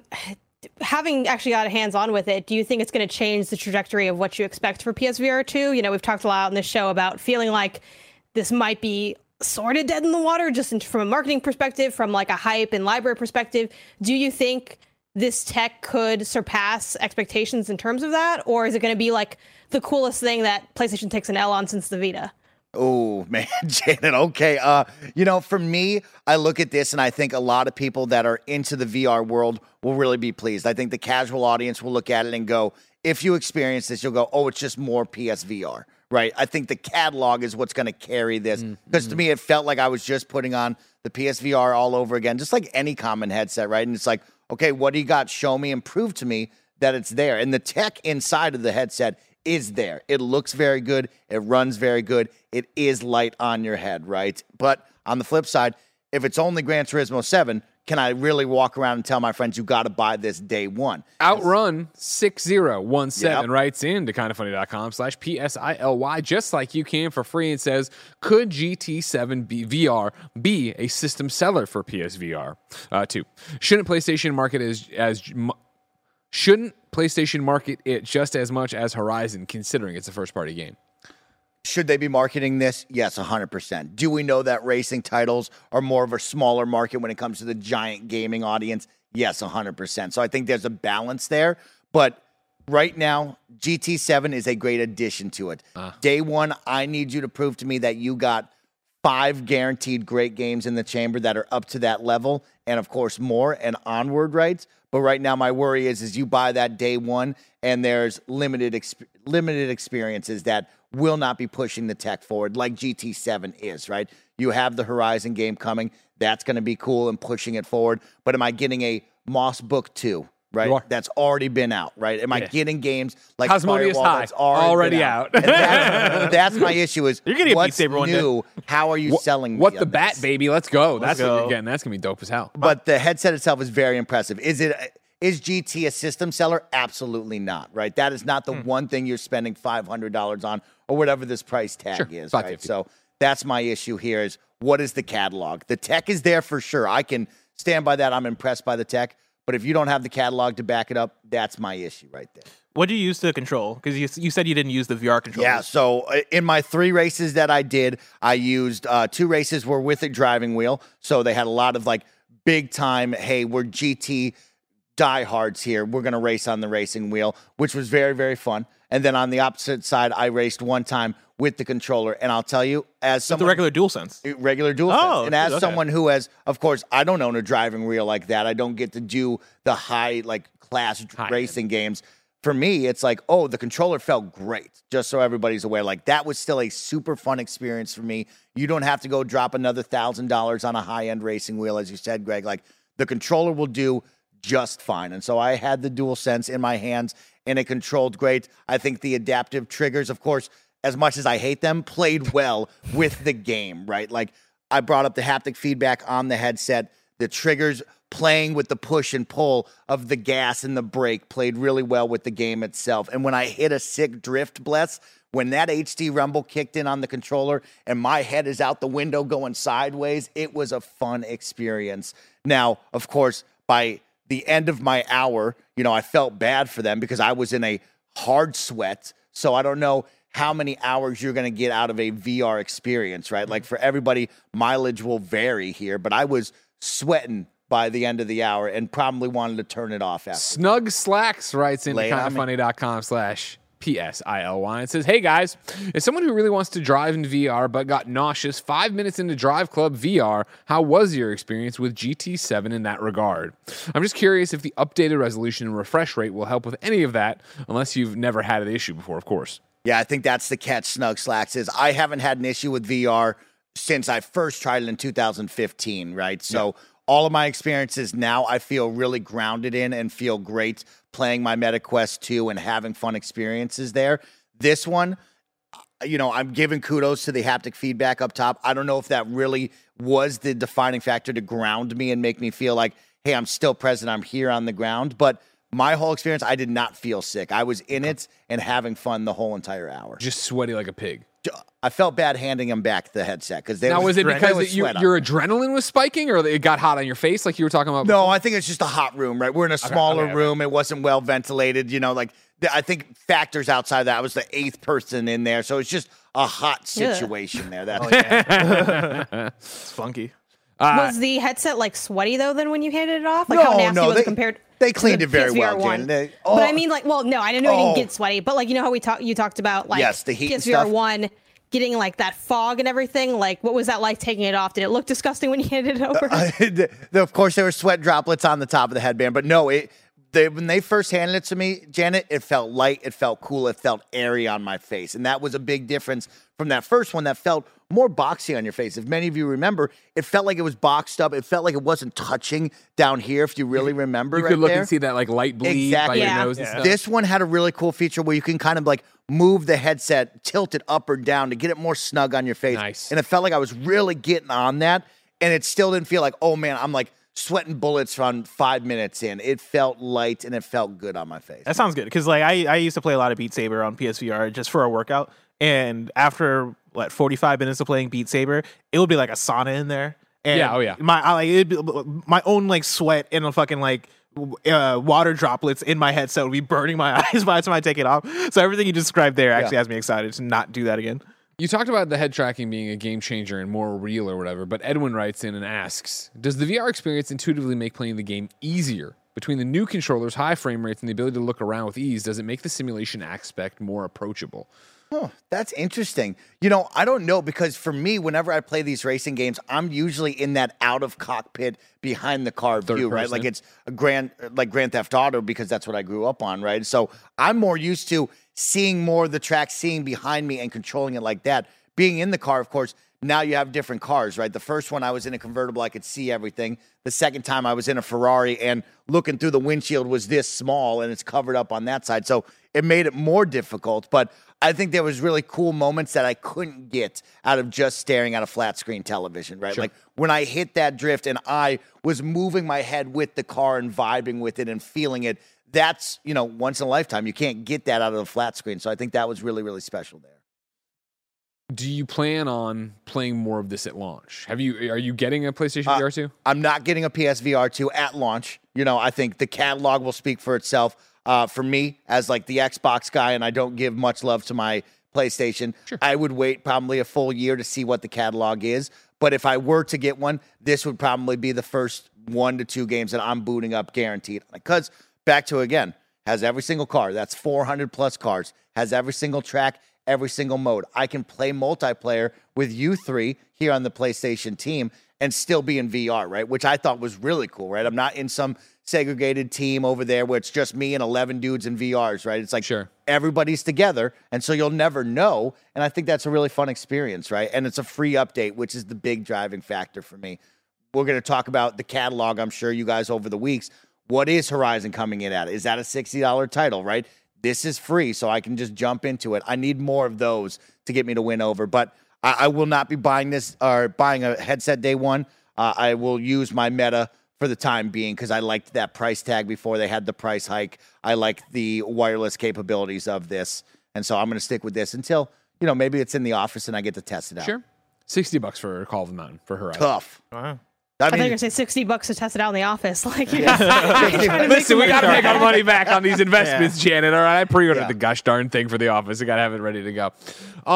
Having actually got hands-on with it, do you think it's going to change the trajectory of what you expect for PSVR 2? We've talked a lot on this show about feeling like this might be sort of dead in the water, just from a marketing perspective, from like a hype and library perspective. Do you think this tech could surpass expectations in terms of that? Or is it going to be like the coolest thing that PlayStation takes an L on since the Vita? Oh, man, Janet, okay. For me, I look at this and I think a lot of people that are into the VR world will really be pleased. I think the casual audience will look at it and go, if you experience this, you'll go, oh, it's just more PSVR, right? I think the catalog is what's going to carry this. Because to me, it felt like I was just putting on the PSVR all over again, just like any common headset, right? And it's like, okay, what do you got? Show me and prove to me that it's there. And the tech inside of the headset is there. It looks very good. It runs very good. It is light on your head, right? But on the flip side, if it's only Gran Turismo 7, can I really walk around and tell my friends you got to buy this day one? Outrun 6017 Yep. writes in to kindafunny.com/PSILY, just like you can for free, and says, could GT7 VR be a system seller for PSVR 2? Shouldn't PlayStation market shouldn't PlayStation market it just as much as Horizon, considering it's a first-party game? Should they be marketing this? Yes, 100%. Do we know that racing titles are more of a smaller market when it comes to the giant gaming audience? Yes, 100%. So I think there's a balance there. But right now, GT7 is a great addition to it. Day one, I need you to prove to me that you got 5 guaranteed great games in the chamber that are up to that level, and of course more and onward, right? But right now, my worry is you buy that day one, and there's limited experiences that will not be pushing the tech forward like GT7 is, right? You have the Horizon game coming. That's going to be cool and pushing it forward. But am I getting a Moss Book 2, right? That's already been out, right? Am I getting games like Cosmonious Firewall High, that's already out? And that's my issue is You're getting a what's Beat Saber one new? How are you selling What me the on bat, this? baby? Let's go. Let's That's what go. you're getting. That's going to be dope as hell. But the headset itself is very impressive. Is GT a system seller? Absolutely not, right? That is not the one thing you're spending $500 on or whatever this price tag is, right? $550. So that's my issue here is what is the catalog? The tech is there for sure. I can stand by that. I'm impressed by the tech. But if you don't have the catalog to back it up, that's my issue right there. What do you use to control? Because you said you didn't use the VR controller. Yeah, so in my 3 races that I did, I used 2 races were with a driving wheel. So they had a lot of like big time, hey, we're GT diehards here. We're going to race on the racing wheel, which was very, very fun. And then on the opposite side, I raced one time with the controller. And I'll tell you, as someone... the regular DualSense. Regular DualSense. Oh, and as okay. someone who has, of course, I don't own a driving wheel like that. I don't get to do the high, like, class racing games. For me, it's like, oh, the controller felt great. Just so everybody's aware. Like, that was still a super fun experience for me. You don't have to go drop another $1,000 on a high-end racing wheel, as you said, Greg. Like, the controller will do just fine. And so I had the DualSense in my hands, and it controlled great. I think the adaptive triggers, of course, as much as I hate them, played well with the game, right? Like, I brought up the haptic feedback on the headset. The triggers playing with the push and pull of the gas and the brake played really well with the game itself. And when I hit a sick drift, when that HD rumble kicked in on the controller and my head is out the window going sideways, it was a fun experience. Now, of course, by the end of my hour, I felt bad for them because I was in a hard sweat. So I don't know how many hours you're going to get out of a VR experience, right? Like for everybody, mileage will vary here, but I was sweating by the end of the hour and probably wanted to turn it off after. Snug Slacks writes into kindafunny.com/PSILY and says, hey guys, as someone who really wants to drive in VR but got nauseous 5 minutes into Drive Club VR, how was your experience with GT7 in that regard? I'm just curious if the updated resolution and refresh rate will help with any of that, unless you've never had an issue before, of course. Yeah, I think that's the catch, Snug Slacks, is I haven't had an issue with VR since I first tried it in 2015, right? So all of my experiences now I feel really grounded in and feel great playing my MetaQuest 2 and having fun experiences there. This one, I'm giving kudos to the haptic feedback up top. I don't know if that really was the defining factor to ground me and make me feel like, hey, I'm still present, I'm here on the ground, but my whole experience, I did not feel sick. I was in it and having fun the whole entire hour. Just sweaty like a pig. I felt bad handing him back the headset because was it because your adrenaline was spiking, or it got hot on your face, like you were talking about? No, I think it's just a hot room. Right, we're in a smaller room. It wasn't well ventilated. I think factors outside of that. I was the 8th person in there, so it's just a hot situation there. That's It's funky. Was the headset like sweaty though? Then when you handed it off, like how nasty was it compared? They cleaned to it very well, PSVR1? Jen. But I mean, like, well, no, I didn't know it didn't get sweaty. But like, how you talked about like the heat and PSVR1 getting like that fog and everything. Like, what was that like taking it off? Did it look disgusting when you handed it over? Of course, there were sweat droplets on the top of the headband, but no, when they first handed it to me, Janet, it felt light, it felt cool, it felt airy on my face. And that was a big difference from that first one that felt more boxy on your face. If many of you remember, it felt like it was boxed up. It felt like it wasn't touching down here, if you really remember. You could look and see that like light bleed by your nose and stuff. This one had a really cool feature where you can kind of like move the headset, tilt it up or down to get it more snug on your face. Nice. And it felt like I was really getting on that. And it still didn't feel like, oh man, I'm like sweating bullets from 5 minutes in. It felt light and it felt good on my face. That sounds good because like I used to play a lot of Beat Saber on PSVR just for a workout, and after 45 minutes of playing Beat Saber, it would be like a sauna in there. And my own like sweat and a fucking like water droplets in my headset would be burning my eyes by the time I take it off. So everything you described there actually has me excited to not do that again. You talked about the head tracking being a game changer and more real or whatever, but Edwin writes in and asks, does the VR experience intuitively make playing the game easier? Between the new controllers, high frame rates, and the ability to look around with ease, does it make the simulation aspect more approachable? Oh, that's interesting. You know, I don't know, because for me, whenever I play these racing games, I'm usually in that out of cockpit behind the car view, right? Like it's a Grand Theft Auto, because that's what I grew up on, right? So I'm more used to seeing more of the track, seeing behind me and controlling it like that. Being in the car, of course, now you have different cars, right? The first one I was in a convertible, I could see everything. The second time I was in a Ferrari and looking through the windshield was this small and it's covered up on that side. So it made it more difficult, but I think there was really cool moments that I couldn't get out of just staring at a flat screen television, right? Sure. Like when I hit that drift and I was moving my head with the car and vibing with it and feeling it, that's, you know, once in a lifetime. You can't get that out of the flat screen. So I think that was really, really special there. Do you plan on playing more of this at launch? Are you getting a PlayStation VR 2? I'm not getting a PSVR 2 at launch. You know, I think the catalog will speak for itself. For me, as like the Xbox guy, and I don't give much love to my PlayStation, sure, I would wait probably a full year to see what the catalog is. But if I were to get one, this would probably be the first 1 to 2 games that I'm booting up guaranteed. Because back to again, has every single car. That's 400 plus cars. Has every single track, every single mode. I can play multiplayer with you three here on the PlayStation team and still be in VR, right? Which I thought was really cool, right? I'm not in some segregated team over there where it's just me and 11 dudes in VRs, right? It's like everybody's together, and so you'll never know. And I think that's a really fun experience, right? And it's a free update, which is the big driving factor for me. We're going to talk about the catalog, I'm sure you guys, over the weeks. What is Horizon coming in at? Is that a $60 title, right? This is free, so I can just jump into it. I need more of those to get me to win over, but I will not be buying this or buying a headset day one. I will use my Meta for the time being because I liked that price tag before they had the price hike. I like the wireless capabilities of this, and so I'm going to stick with this until, you know, maybe it's in the office and I get to test it out. Sure. $60 for Call of the Mountain for Horizon. Tough. Wow. I thought you were going to say $60 to test it out in the office. Like, listen, we got to make our money back on these investments, Janet. All right, I pre-ordered the gosh darn thing for the office. I got to have it ready to go.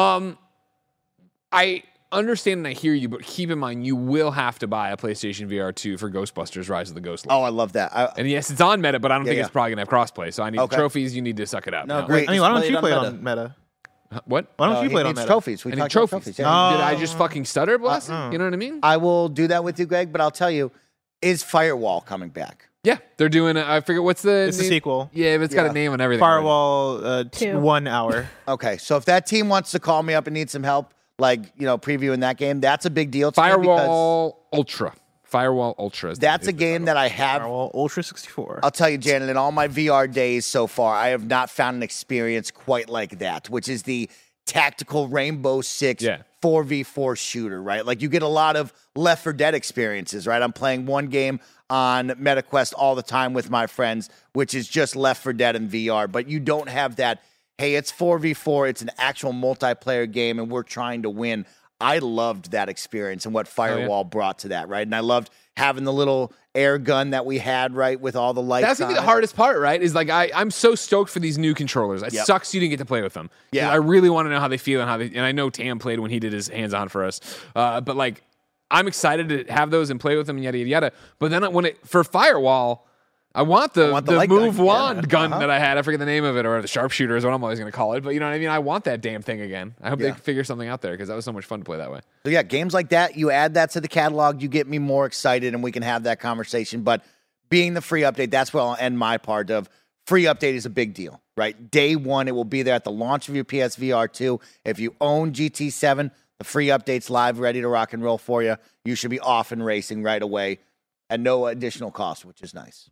I understand and I hear you, but keep in mind you will have to buy a PlayStation VR 2 for Ghostbusters: Rise of the Ghost Lord. Oh, I love that. And yes, it's on Meta, but I don't think it's probably going to have crossplay. So I need the trophies. You need to suck it up. No, great. I mean, why don't you play it on Meta? What? Why don't you play it on Meta? Trophies. We talked about trophies. Yeah. Did I just fucking stutter, Blessing? You know what I mean? I will do that with you, Greg, but I'll tell you, is Firewall coming back? Yeah, they're doing I forget what's the It's name? a sequel. Yeah, but it's got a name on everything. Firewall 1 hour. Okay, so if that team wants to call me up and need some help, like, you know, previewing that game, that's a big deal to me Firewall Ultra. Firewall Ultra. That's a game that I have. Firewall Ultra 64. I'll tell you, Janet, in all my VR days so far, I have not found an experience quite like that, which is the tactical Rainbow Six 4v4 shooter, right? Like you get a lot of Left 4 Dead experiences, right? I'm playing one game on MetaQuest all the time with my friends, which is just Left 4 Dead in VR, but you don't have that, hey, it's 4v4, it's an actual multiplayer game, and we're trying to win. I loved that experience and what Firewall brought to that, right? And I loved having the little air gun that we had, right, with all the lights. That's gonna be the hardest part, right? Is like I'm so stoked for these new controllers. It sucks you didn't get to play with them. Yeah, I really want to know how they feel and I know Tam played when he did his hands-on for us. But like, I'm excited to have those and play with them and yada yada yada. But then for Firewall, I want the move wand gun that I had. I forget the name of it, or the sharpshooter is what I'm always going to call it. But you know what I mean? I want that damn thing again. I hope they figure something out there because that was so much fun to play that way. So yeah, games like that, you add that to the catalog, you get me more excited and we can have that conversation. But being the free update, that's where I'll end my part of free update is a big deal, right? Day one, it will be there at the launch of your PSVR 2. If you own GT7, the free update's live, ready to rock and roll for you. You should be off and racing right away at no additional cost, which is nice.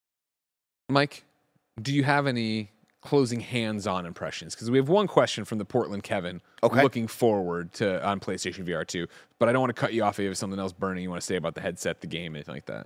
Mike, do you have any closing hands-on impressions? Because we have one question from the Portland Kevin looking forward to on PlayStation VR 2, but I don't want to cut you off if you have something else burning you want to say about the headset, the game, anything like that.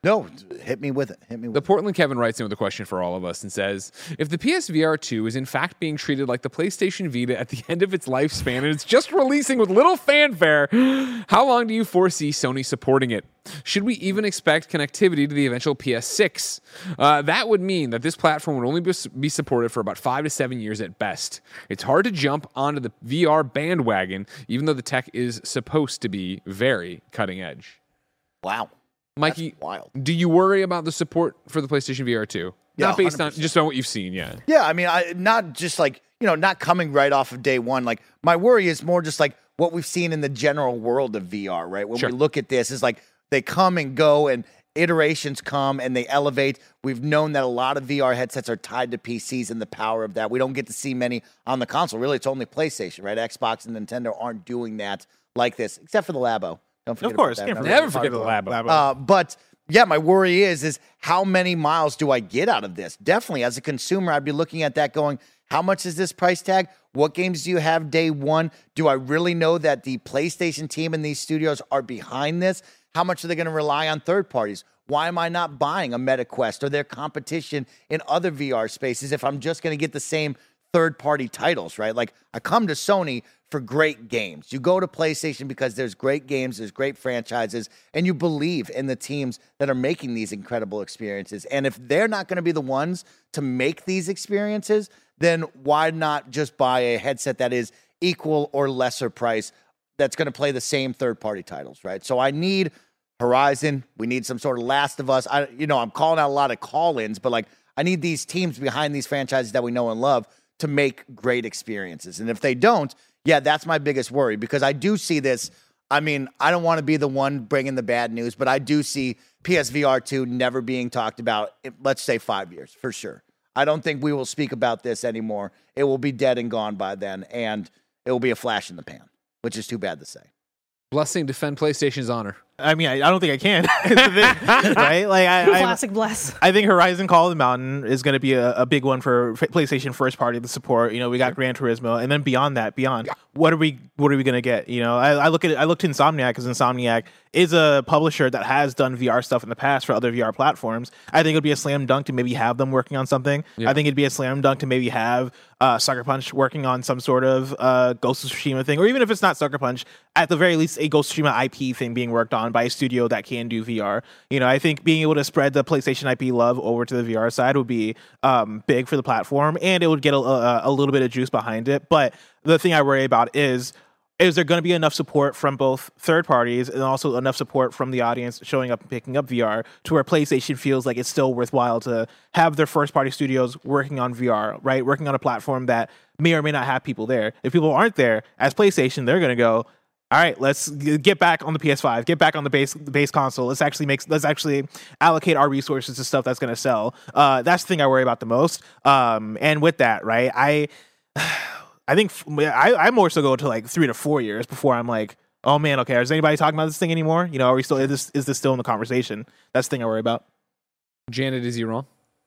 No, hit me with it. The Portland Kevin writes in with a question for all of us and says, if the PSVR 2 is in fact being treated like the PlayStation Vita at the end of its lifespan and it's just releasing with little fanfare, how long do you foresee Sony supporting it? Should we even expect connectivity to the eventual PS6? That would mean that this platform would only be supported for about 5 to 7 years at best. It's hard to jump onto the VR bandwagon, even though the tech is supposed to be very cutting edge. Wow. Mikey, that's wild. Do you worry about the support for the PlayStation VR 2? Yeah, not based 100%. on just on what you've seen, yeah. Yeah, I mean, not just like, not coming right off of day one. Like, my worry is more just like what we've seen in the general world of VR, right? When we look at this, is like they come and go and iterations come and they elevate. We've known that a lot of VR headsets are tied to PCs and the power of that. We don't get to see many on the console. Really, it's only PlayStation, right? Xbox and Nintendo aren't doing that like this, except for the Labo. Don't forget of course, about that. Never forget the Labo. But yeah, my worry is how many miles do I get out of this? Definitely, as a consumer, I'd be looking at that going, how much is this price tag? What games do you have day one? Do I really know that the PlayStation team and these studios are behind this? How much are they going to rely on third parties? Why am I not buying a MetaQuest or their competition in other VR spaces if I'm just going to get the same third-party titles, right? Like, I come to Sony for great games. You go to PlayStation because there's great games, there's great franchises, and you believe in the teams that are making these incredible experiences. And if they're not going to be the ones to make these experiences, then why not just buy a headset that is equal or lesser price that's going to play the same third-party titles, right? So I need Horizon. We need some sort of Last of Us. I'm calling out a lot of call-ins, but like, I need these teams behind these franchises that we know and love to make great experiences. And if they don't, yeah, that's my biggest worry, because I do see this. I mean, I don't want to be the one bringing the bad news, but I do see PSVR 2 never being talked about, let's say 5 years, for sure. I don't think we will speak about this anymore. It will be dead and gone by then, and it will be a flash in the pan, which is too bad to say. Blessing, defend PlayStation's honor. I mean, I don't think I can, right? Like, classic Bless. I think Horizon Call of the Mountain is going to be a big one for PlayStation first party to support. We got Gran Turismo, and then beyond, what are we going to get? I looked to Insomniac, because Insomniac is a publisher that has done VR stuff in the past for other VR platforms. I think it would be a slam dunk to maybe have them working on something. Yeah. I think it'd be a slam dunk to maybe have Sucker Punch working on some sort of Ghost of Tsushima thing, or even if it's not Sucker Punch, at the very least a Ghost of Tsushima IP thing being worked on by a studio that can do VR. I think being able to spread the PlayStation IP love over to the VR side would be big for the platform, and it would get a little bit of juice behind it. But the thing I worry about is there going to be enough support from both third parties and also enough support from the audience showing up and picking up VR to where PlayStation feels like it's still worthwhile to have their first party studios working on VR, right? Working on a platform that may or may not have people there. If people aren't there, as PlayStation, they're going to go, all right, let's get back on the PS5, get back on the base console. Let's actually allocate our resources to stuff that's going to sell. That's the thing I worry about the most. And with that, right, I think I more so go to like 3 to 4 years before I'm like, oh man, okay, is anybody talking about this thing anymore? Are we still, is this still in the conversation? That's the thing I worry about. Janet, is he wrong?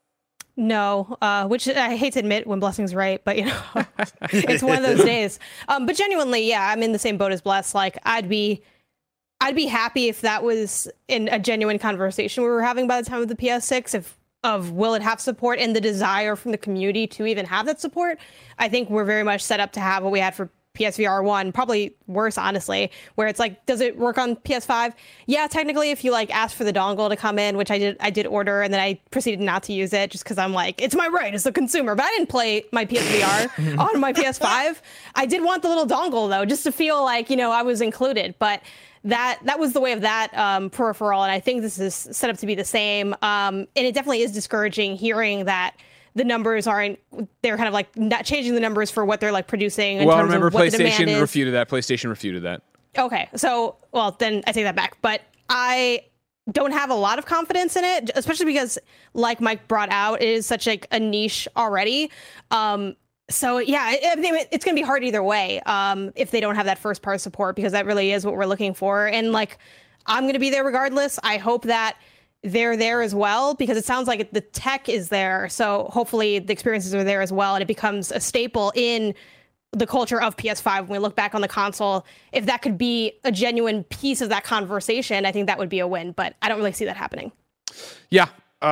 No, which I hate to admit when Blessing's right, but it's one of those days. But genuinely, yeah, I'm in the same boat as Bless. Like, I'd be happy if that was in a genuine conversation we were having by the time of the PS6, of will it have support and the desire from the community to even have that support. I think we're very much set up to have what we had for PSVR 1, probably worse, honestly, where it's like, does it work on PS5? Yeah, technically, if you like ask for the dongle to come in, which I did order, and then I proceeded not to use it just because I'm like, it's my right as a consumer, but I didn't play my PSVR on my PS5. I did want the little dongle though, just to feel like, I was included, but that was the way of that peripheral, and I think this is set up to be the same. And it definitely is discouraging hearing that the numbers they're kind of like not changing the numbers for what they're like producing in terms of what the demand is. PlayStation refuted that. Okay, so, well, then I take that back. But I don't have a lot of confidence in it, especially because, like Mike brought out, it is such like a niche already. So, yeah, it's going to be hard either way if they don't have that first part support, because that really is what we're looking for. And, like, I'm going to be there regardless. I hope that they're there as well, because it sounds like the tech is there. So hopefully the experiences are there as well, and it becomes a staple in the culture of PS5 when we look back on the console. If that could be a genuine piece of that conversation, I think that would be a win, but I don't really see that happening. Yeah.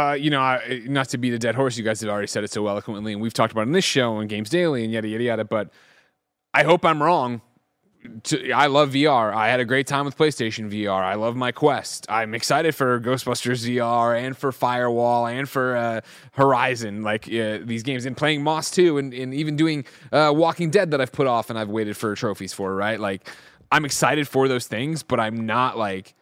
Not to beat a dead horse, you guys have already said it so eloquently, and we've talked about it in this show and Games Daily and yada, yada, yada, but I hope I'm wrong. I love VR. I had a great time with PlayStation VR. I love my Quest. I'm excited for Ghostbusters VR and for Firewall and for Horizon, these games, and playing Moss 2 and even doing Walking Dead that I've put off and I've waited for trophies for, right? Like, I'm excited for those things, but I'm not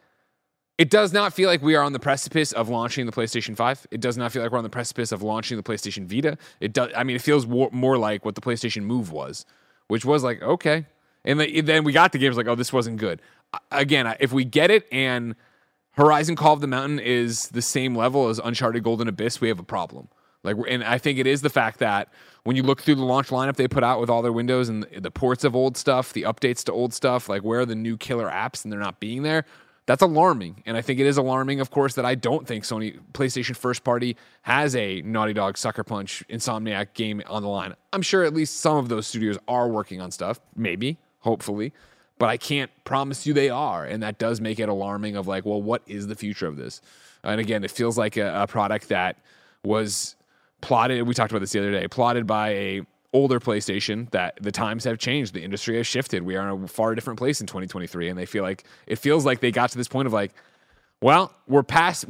it does not feel like we are on the precipice of launching the PlayStation 5. It does not feel like we're on the precipice of launching the PlayStation Vita. It feels more like what the PlayStation Move was, which was like, okay. And then we got the games like, oh, this wasn't good. Again, if we get it and Horizon Call of the Mountain is the same level as Uncharted Golden Abyss, we have a problem. And I think it is the fact that when you look through the launch lineup they put out with all their windows and the ports of old stuff, the updates to old stuff, like where are the new killer apps and they're not being there, that's alarming. And I think it is alarming, of course, that I don't think PlayStation first party has a Naughty Dog, Sucker Punch, Insomniac game on the line. I'm sure at least some of those studios are working on stuff, maybe. Hopefully, but I can't promise you they are, and that does make it alarming of what is the future of this? And again, it feels like a product that was plotted, we talked about this the other day, plotted by a older PlayStation, that the times have changed, the industry has shifted, we are in a far different place in 2023, and it feels like they got to this point of we're past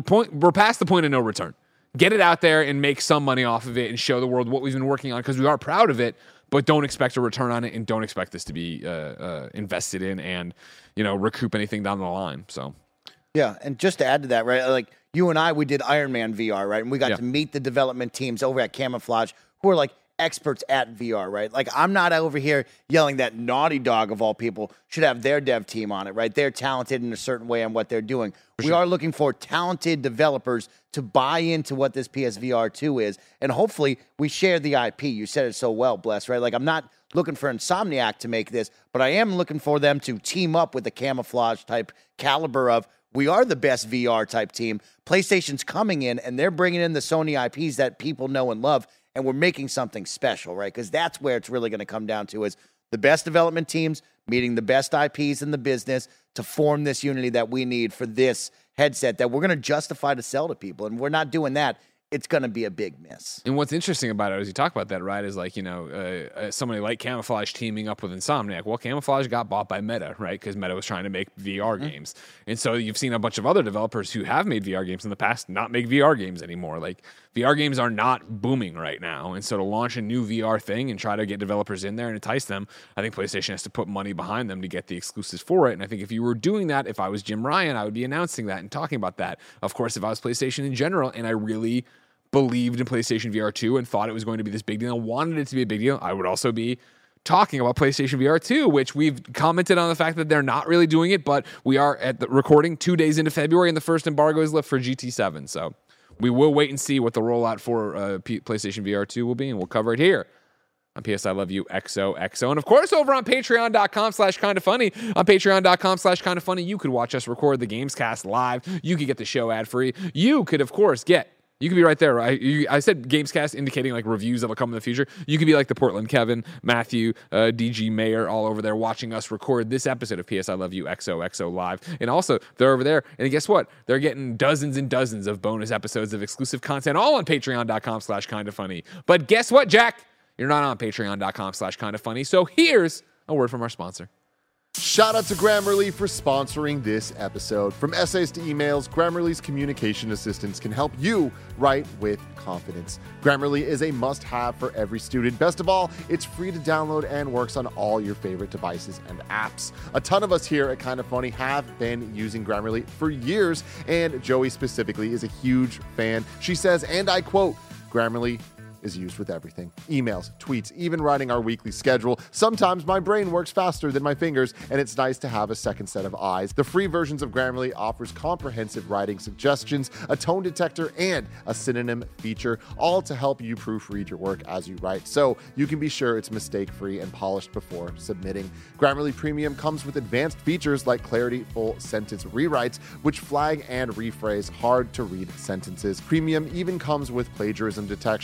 the point of no return. Get it out there and make some money off of it and show the world what we've been working on, because we are proud of it, but don't expect a return on it and don't expect this to be invested in and, recoup anything down the line. So, yeah. And just to add to that, right? Like you and I, we did Iron Man VR, right? And we got to meet the development teams over at Camouflage who are experts at VR, right? I'm not over here yelling that Naughty Dog, of all people, should have their dev team on it, right? They're talented in a certain way on what they're doing. We are looking for talented developers to buy into what this PSVR 2 is, and hopefully we share the IP. You said it so well, Bless, right? I'm not looking for Insomniac to make this, but I am looking for them to team up with the Camouflage type caliber of, we are the best VR type team. PlayStation's coming in, and they're bringing in the Sony IPs that people know and love, and we're making something special, right? Because that's where it's really going to come down to, is the best development teams meeting the best IPs in the business to form this unity that we need for this headset that we're going to justify to sell to people. And we're not doing that. It's going to be a big miss. And what's interesting about it, as you talk about that, right, is somebody like Camouflage teaming up with Insomniac. Well, Camouflage got bought by Meta, right, because Meta was trying to make VR games. And so you've seen a bunch of other developers who have made VR games in the past not make VR games anymore. VR games are not booming right now. And so to launch a new VR thing and try to get developers in there and entice them, I think PlayStation has to put money behind them to get the exclusives for it. And I think if you were doing that, if I was Jim Ryan, I would be announcing that and talking about that. Of course, if I was PlayStation in general and I really believed in PlayStation VR 2 and thought it was going to be this big deal and wanted it to be a big deal, I would also be talking about PlayStation VR 2, which we've commented on the fact that they're not really doing it, but we are at the recording 2 days into February and the first embargo is lifted for GT7. So we will wait and see what the rollout for PlayStation VR 2 will be, and we'll cover it here on PS I Love You XOXO. And of course, over on patreon.com/kindafunny. On patreon.com/kindafunny, you could watch us record the Gamescast live. You could get the show ad-free. You could, of course, you could be right there. I said Gamescast indicating reviews that'll come in the future. You could be like the Portland Kevin, Matthew, DG Mayer, all over there watching us record this episode of PS I Love You XOXO live. And also, they're over there. And guess what? They're getting dozens and dozens of bonus episodes of exclusive content, all on patreon.com/kindafunny. But guess what, Jack? You're not on patreon.com/kindafunny. So here's a word from our sponsor. Shout out to Grammarly for sponsoring this episode. From essays to emails, Grammarly's communication assistants can help you write with confidence. Grammarly is a must-have for every student. Best of all, it's free to download and works on all your favorite devices and apps. A ton of us here at Kinda Funny have been using Grammarly for years, and Joey specifically is a huge fan. She says, and I quote, Grammarly is used with everything. Emails, tweets, even writing our weekly schedule. Sometimes my brain works faster than my fingers, and it's nice to have a second set of eyes. The free versions of Grammarly offers comprehensive writing suggestions, a tone detector, and a synonym feature, all to help you proofread your work as you write, so you can be sure it's mistake-free and polished before submitting. Grammarly Premium comes with advanced features like Clarity Full Sentence Rewrites, which flag and rephrase hard-to-read sentences. Premium even comes with plagiarism detection. From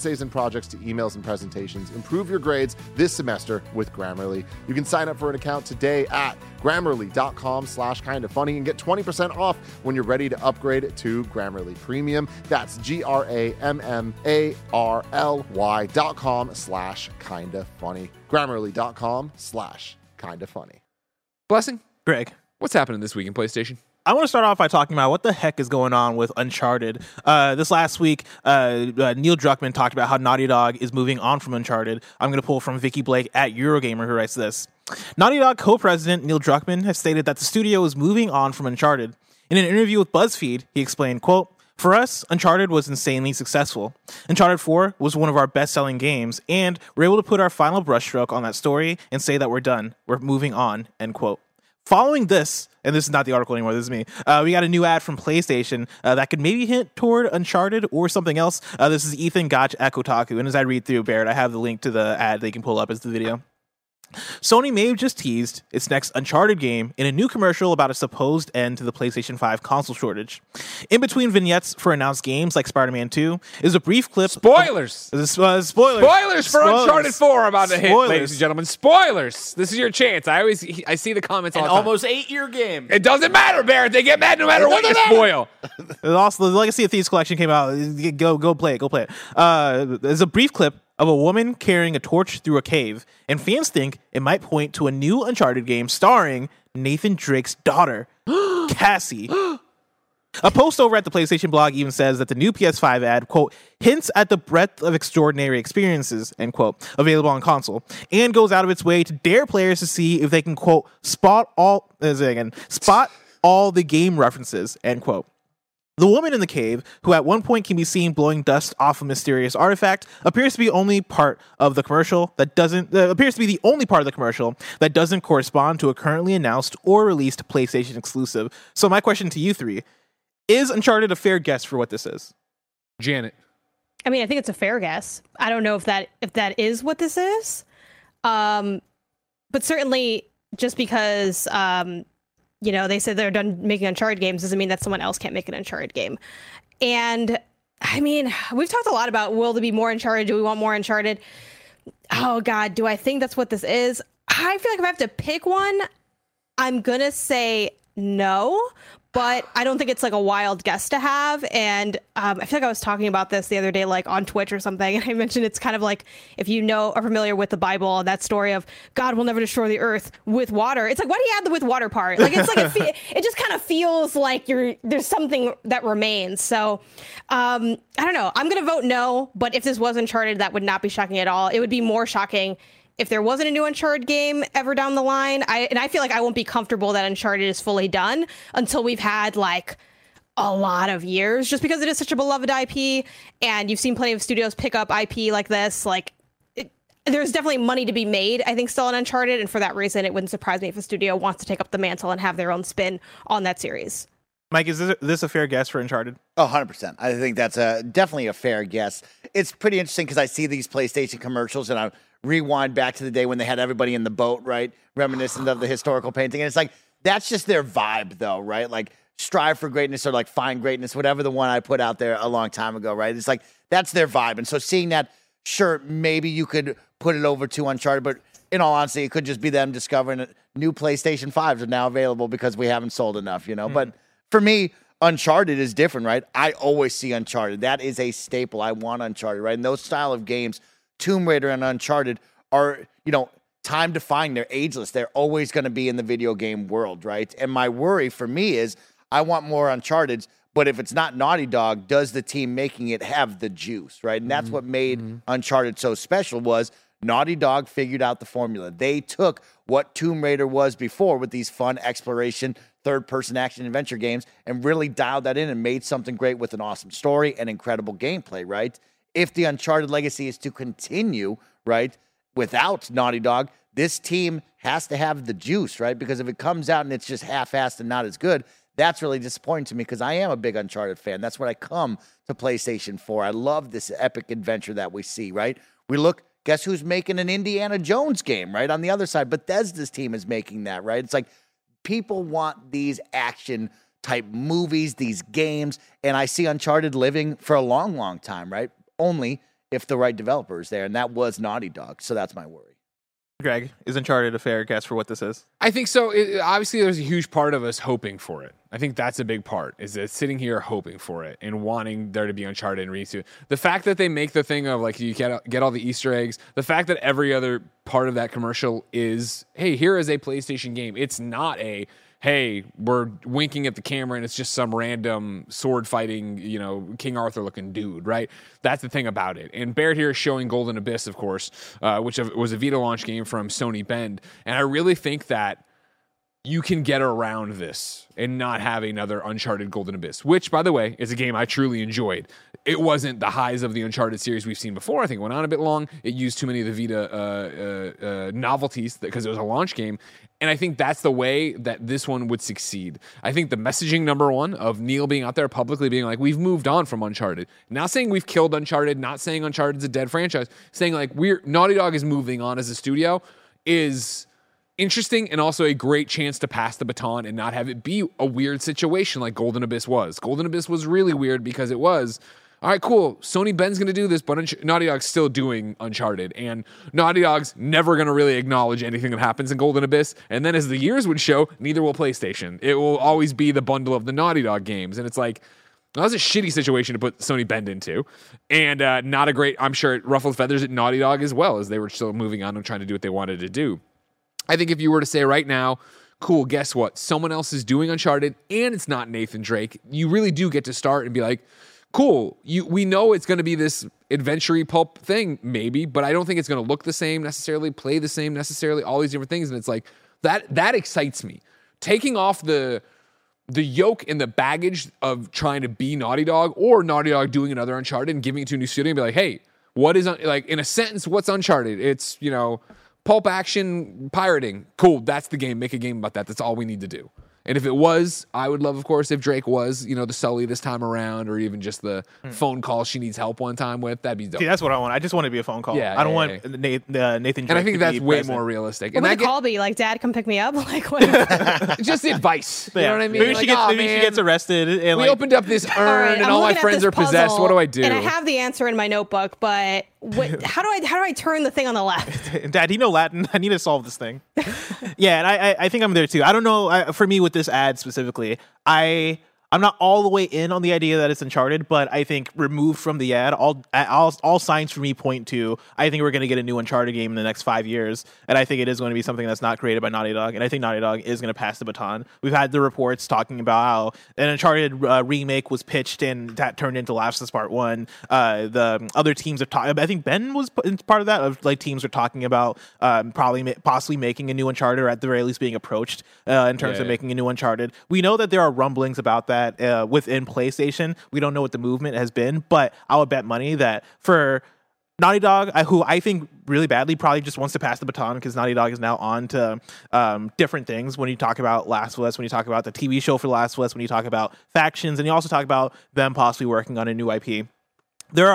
essays and projects to emails and presentations. Improve your grades this semester with Grammarly. You can sign up for an account today at Grammarly.com/kindafunny and get 20% off when you're ready to upgrade to Grammarly Premium. That's GRAMMARLY.com/kindafunny. Grammarly.com/kindafunny. Blessing, Greg, what's happening this week in PlayStation? I want to start off by talking about what the heck is going on with Uncharted. This last week, Neil Druckmann talked about how Naughty Dog is moving on from Uncharted. I'm going to pull from Vicky Blake at Eurogamer, who writes this. Naughty Dog co-president Neil Druckmann has stated that the studio is moving on from Uncharted. In an interview with BuzzFeed, he explained, quote, "For us, Uncharted was insanely successful. Uncharted 4 was one of our best-selling games, and we're able to put our final brushstroke on that story and say that we're done. We're moving on," end quote. Following this, and this is not the article anymore, this is me, we got a new ad from PlayStation that could maybe hint toward Uncharted or something else. This is Ethan Gotch at Kotaku, and as I read through, Barrett, I have the link to the ad that you can pull up as the video. Sony may have just teased its next Uncharted game in a new commercial about a supposed end to the PlayStation 5 console shortage. In between vignettes for announced games like Spider-Man 2 is a brief clip. Spoilers! Spoilers For Uncharted 4 about to hit, Spoilers. ladies and gentlemen. Spoilers! This is your chance. I see the comments all An the time. almost 8-year game. It doesn't matter, Barrett. They get mad no matter what you spoil. Also, the Legacy of Thieves collection came out. Go play it. There's a brief clip of a woman carrying a torch through a cave, and fans think it might point to a new Uncharted game starring Nathan Drake's daughter, Cassie. A post over at the PlayStation blog even says that the new PS5 ad, quote, hints at the breadth of extraordinary experiences, end quote, available on console, and goes out of its way to dare players to see if they can, quote, spot all the game references, end quote. The woman in the cave, who at one point can be seen blowing dust off a mysterious artifact, appears to be the only part of the commercial that doesn't correspond to a currently announced or released PlayStation exclusive. So my question to you three, is Uncharted a fair guess for what this is? Janet. I mean, I think it's a fair guess. I don't know if that is what this is. But certainly just because they said they're done making Uncharted games doesn't mean that someone else can't make an Uncharted game. And I mean, we've talked a lot about, will there be more Uncharted? Do we want more Uncharted? Oh God, do I think that's what this is? I feel like if I have to pick one, I'm gonna say no, but I don't think it's like a wild guess to have. And I feel like I was talking about this the other day, like on Twitch or something, and I mentioned it's kind of like, if you are familiar with the Bible, that story of God will never destroy the earth with water. It's like, why do you add the with water part? Like, it's like it just kind of feels like there's something that remains. So I don't know. I'm gonna vote no, but if this was Uncharted, that would not be shocking at all. It would be more shocking if there wasn't a new Uncharted game ever down the line. I feel like I won't be comfortable that Uncharted is fully done until we've had like a lot of years, just because it is such a beloved IP, and you've seen plenty of studios pick up IP like this. Like, there's definitely money to be made, I think, still on Uncharted, and for that reason, it wouldn't surprise me if a studio wants to take up the mantle and have their own spin on that series. Mike, is this a fair guess for Uncharted? Oh, 100%. I think that's definitely a fair guess. It's pretty interesting because I see these PlayStation commercials and I rewind back to the day when they had everybody in the boat, right? Reminiscent of the historical painting. And it's like, that's just their vibe, though, right? Like, strive for greatness or like find greatness, whatever the one I put out there a long time ago, right? It's like, that's their vibe. And so seeing that, sure, maybe you could put it over to Uncharted, but in all honesty, it could just be them discovering that new PlayStation 5s are now available because we haven't sold enough, you know? But for me, Uncharted is different, right? I always see Uncharted. That is a staple. I want Uncharted, right? And those style of games, Tomb Raider and Uncharted, are, time defined. They're ageless. They're always going to be in the video game world, right? And my worry for me is I want more Uncharted's, but if it's not Naughty Dog, does the team making it have the juice, right? And that's what made Uncharted so special was Naughty Dog figured out the formula. They took what Tomb Raider was before with these fun exploration, third-person action adventure games and really dialed that in and made something great with an awesome story and incredible gameplay, right? If the Uncharted legacy is to continue, right, without Naughty Dog, this team has to have the juice, right? Because if it comes out and it's just half-assed and not as good, that's really disappointing to me because I am a big Uncharted fan. That's what I come to PlayStation for. I love this epic adventure that we see, right? We look, guess who's making an Indiana Jones game, right? On the other side, Bethesda's team is making that, right? It's like people want these action-type movies, these games, and I see Uncharted living for a long, long time, right? Only if the right developer is there, and that was Naughty Dog. So that's my worry. Greg, is Uncharted a fair guess for what this is? I think so. Obviously, there's a huge part of us hoping for it. I think that's a big part, is that sitting here hoping for it and wanting there to be Uncharted and Rise. The fact that they make the thing of, like, you get all the Easter eggs, the fact that every other part of that commercial is, hey, here is a PlayStation game. It's not a, hey, we're winking at the camera and it's just some random sword fighting, King Arthur looking dude, right? That's the thing about it. And Barrett here is showing Golden Abyss, of course, which was a Vita launch game from Sony Bend. And I really think that you can get around this and not have another Uncharted Golden Abyss, which, by the way, is a game I truly enjoyed. It wasn't the highs of the Uncharted series we've seen before. I think it went on a bit long. It used too many of the Vita novelties because it was a launch game. And I think that's the way that this one would succeed. I think the messaging, number one, of Neil being out there publicly being like, we've moved on from Uncharted. Not saying we've killed Uncharted, not saying Uncharted's a dead franchise, saying like Naughty Dog is moving on as a studio is interesting, and also a great chance to pass the baton and not have it be a weird situation like Golden Abyss was. Golden Abyss was really weird because it was, all right, cool, Sony Ben's going to do this, but Naughty Dog's still doing Uncharted, and Naughty Dog's never going to really acknowledge anything that happens in Golden Abyss, and then as the years would show, neither will PlayStation. It will always be the bundle of the Naughty Dog games, and it's like, that was a shitty situation to put Sony Bend into, and not a great, I'm sure it ruffled feathers at Naughty Dog as well, as they were still moving on and trying to do what they wanted to do. I think if you were to say right now, cool, guess what? Someone else is doing Uncharted and it's not Nathan Drake. You really do get to start and be like, cool, we know it's going to be this adventure-y pulp thing, maybe, but I don't think it's going to look the same necessarily, play the same necessarily, all these different things. And it's like, that excites me. Taking off the yoke and the baggage of trying to be Naughty Dog or Naughty Dog doing another Uncharted and giving it to a new studio and be like, hey, what is, like, in a sentence, what's Uncharted? It's, pulp action pirating. Cool, that's the game. Make a game about that. That's all we need to do. And if it was, I would love, of course, if Drake was, the Sully this time around, or even just the phone call she needs help one time with. That'd be dope. See, that's what I want. I just want it to be a phone call. Yeah, I don't want Nathan Drake. And I think that's way more realistic. What would the call be? Like, Dad, come pick me up? Like, what? Just advice. You know what I mean? Maybe, maybe she gets arrested. And we opened up this urn, and all my friends are possessed. What do I do? And I have the answer in my notebook, but how do I turn the thing on the left? Dad, do you know Latin? I need to solve this thing. Yeah, and I think I'm there too. I don't know. For me, with this ad specifically, I'm not all the way in on the idea that it's Uncharted, but I think removed from the ad, all signs for me point to, I think we're going to get a new Uncharted game in the next 5 years, and I think it is going to be something that's not created by Naughty Dog, and I think Naughty Dog is going to pass the baton. We've had the reports talking about how an Uncharted remake was pitched, and that turned into Last of Us Part 1. The other teams have talked, I think Ben was part of that, of like teams are talking about possibly making a new Uncharted, or at the very least being approached in terms of making a new Uncharted. We know that there are rumblings about that within PlayStation. We don't know what the movement has been, but I would bet money that for Naughty Dog, who I think really badly probably just wants to pass the baton, because Naughty Dog is now on to different things. When you talk about Last of Us, when you talk about the TV show for Last of Us, when you talk about factions, and you also talk about them possibly working on a new IP. There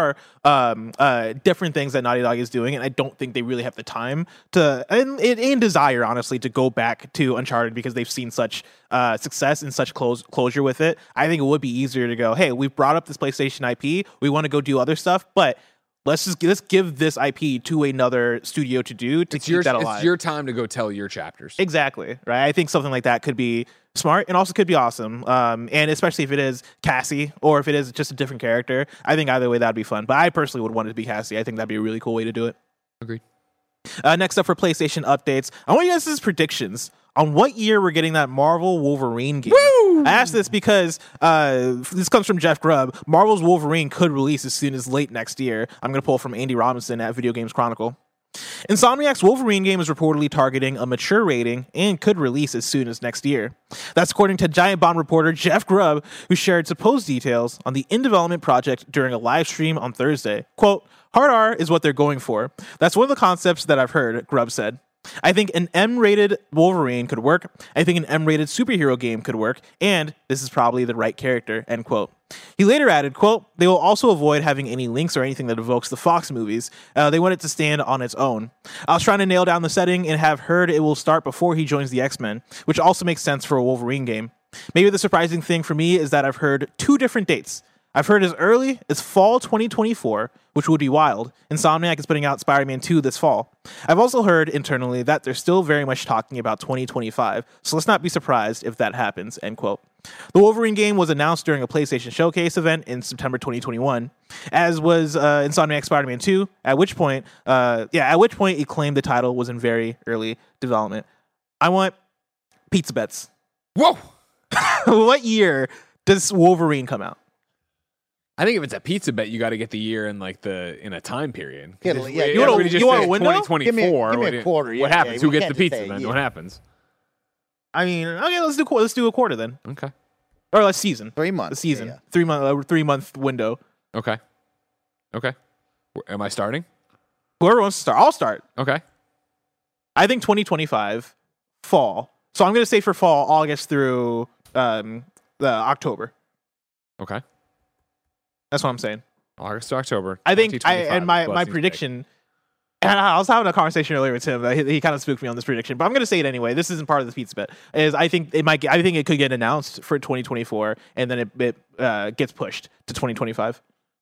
are different things that Naughty Dog is doing, and I don't think they really have the time to and desire, honestly, to go back to Uncharted, because they've seen such success and such closure with it. I think it would be easier to go, hey, we've brought up this PlayStation IP, we want to go do other stuff, but let's give this IP to another studio to keep that alive. It's your time to go tell your chapters. Exactly, right? I think something like that could be smart and also could be awesome. And especially if it is Cassie, or if it is just a different character, I think either way that'd be fun. But I personally would want it to be Cassie. I think that'd be a really cool way to do it. Agreed. Next up for PlayStation updates, I want you guys' predictions on what year we're getting that Marvel Wolverine game. Woo! I asked this because this comes from Jeff Grubb. Marvel's Wolverine could release as soon as late next year. I'm going to pull from Andy Robinson at Video Games Chronicle. Insomniac's Wolverine game is reportedly targeting a mature rating and could release as soon as next year. That's according to Giant Bomb reporter Jeff Grubb, who shared supposed details on the in-development project during a live stream on Thursday. Quote, "Hard R is what they're going for. That's one of the concepts that I've heard," Grubb said. "I think an M-rated Wolverine could work. I think an M-rated superhero game could work. And this is probably the right character," end quote. He later added, quote, "They will also avoid having any links or anything that evokes the Fox movies. They want it to stand on its own. I was trying to nail down the setting and have heard it will start before he joins the X-Men, which also makes sense for a Wolverine game. Maybe the surprising thing for me is that I've heard 2 different dates. I've heard as early as fall 2024, which would be wild. Insomniac is putting out Spider-Man 2 this fall. I've also heard internally that they're still very much talking about 2025, so let's not be surprised if that happens, end quote. The Wolverine game was announced during a PlayStation Showcase event in September 2021, as was Insomniac Spider-Man 2, at which point it claimed the title was in very early development. I want pizza bets. Whoa! What year does Wolverine come out? I think if it's a pizza bet, you got to get the year in in a time period. Yeah, If- yeah, if you want a- everybody just you want said a window? 2024. Give me a quarter. What happens? Who we gets can't the just pizza say then? year. What happens? I mean, okay, let's do a quarter then, Okay. or a season. 3 months. The season, Yeah. 3-month window. Okay. Am I starting? Whoever wants to start, I'll start. Okay. I think 2025 fall. So I'm going to say for fall, August through the October. Okay. That's what I'm saying. August to October. I think 2025 my blessings prediction. And I was having a conversation earlier with Tim. He kind of spooked me on this prediction, but I'm going to say it anyway. This isn't part of the pizza bet. I think it could get announced for 2024, and then it gets pushed to 2025.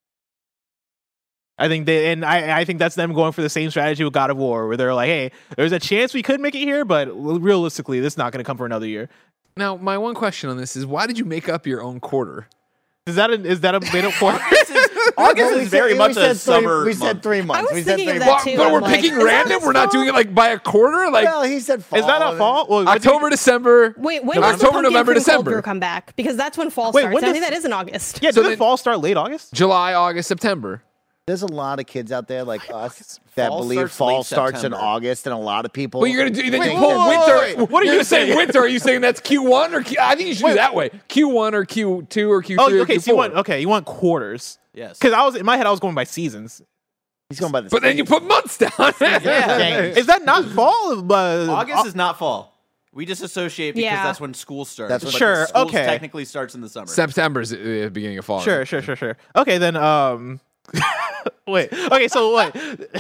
I think that's them going for the same strategy with God of War, where they're like, "Hey, there's a chance we could make it here, but realistically, this is not going to come for another year." Now, my one question on this is, why did you make up your own quarter? Is that a made up quarter? August is very much a summer. We said 3 months. I was We said thinking 3 of months. that too. But I'm we're like, picking is that random. a We're not fall? doing it like by a quarter. Like Well, he said fall. Is that a fall? Well, October, December. Wait, when No, does the October, pumpkin November, from Cold December. Brew come back? Because that's when fall Wait, starts. when I think does- that is in August. Yeah, So doesn't then- fall start late August? July, August, September. There's a lot of kids out there like us that Fall believe starts fall late starts in September. August, and a lot of people. Well, you're gonna do then Wait, you pull whoa, winter. wait, wait. What are you gonna say? Winter? Are you saying that's Q1 or I think you should do that way. Q1 or Q2 or Q3 Oh, or okay. Q4. So you want quarters? Yes. Because I was in my head, I was going by seasons. He's going by the. But then you put months down. Yeah. Is that not fall? August is not fall. We just associate because Yeah. that's when school starts. That's but what- Sure, School okay. technically starts in the summer. September's the beginning of fall. Sure. Okay, then wait. Okay, so what?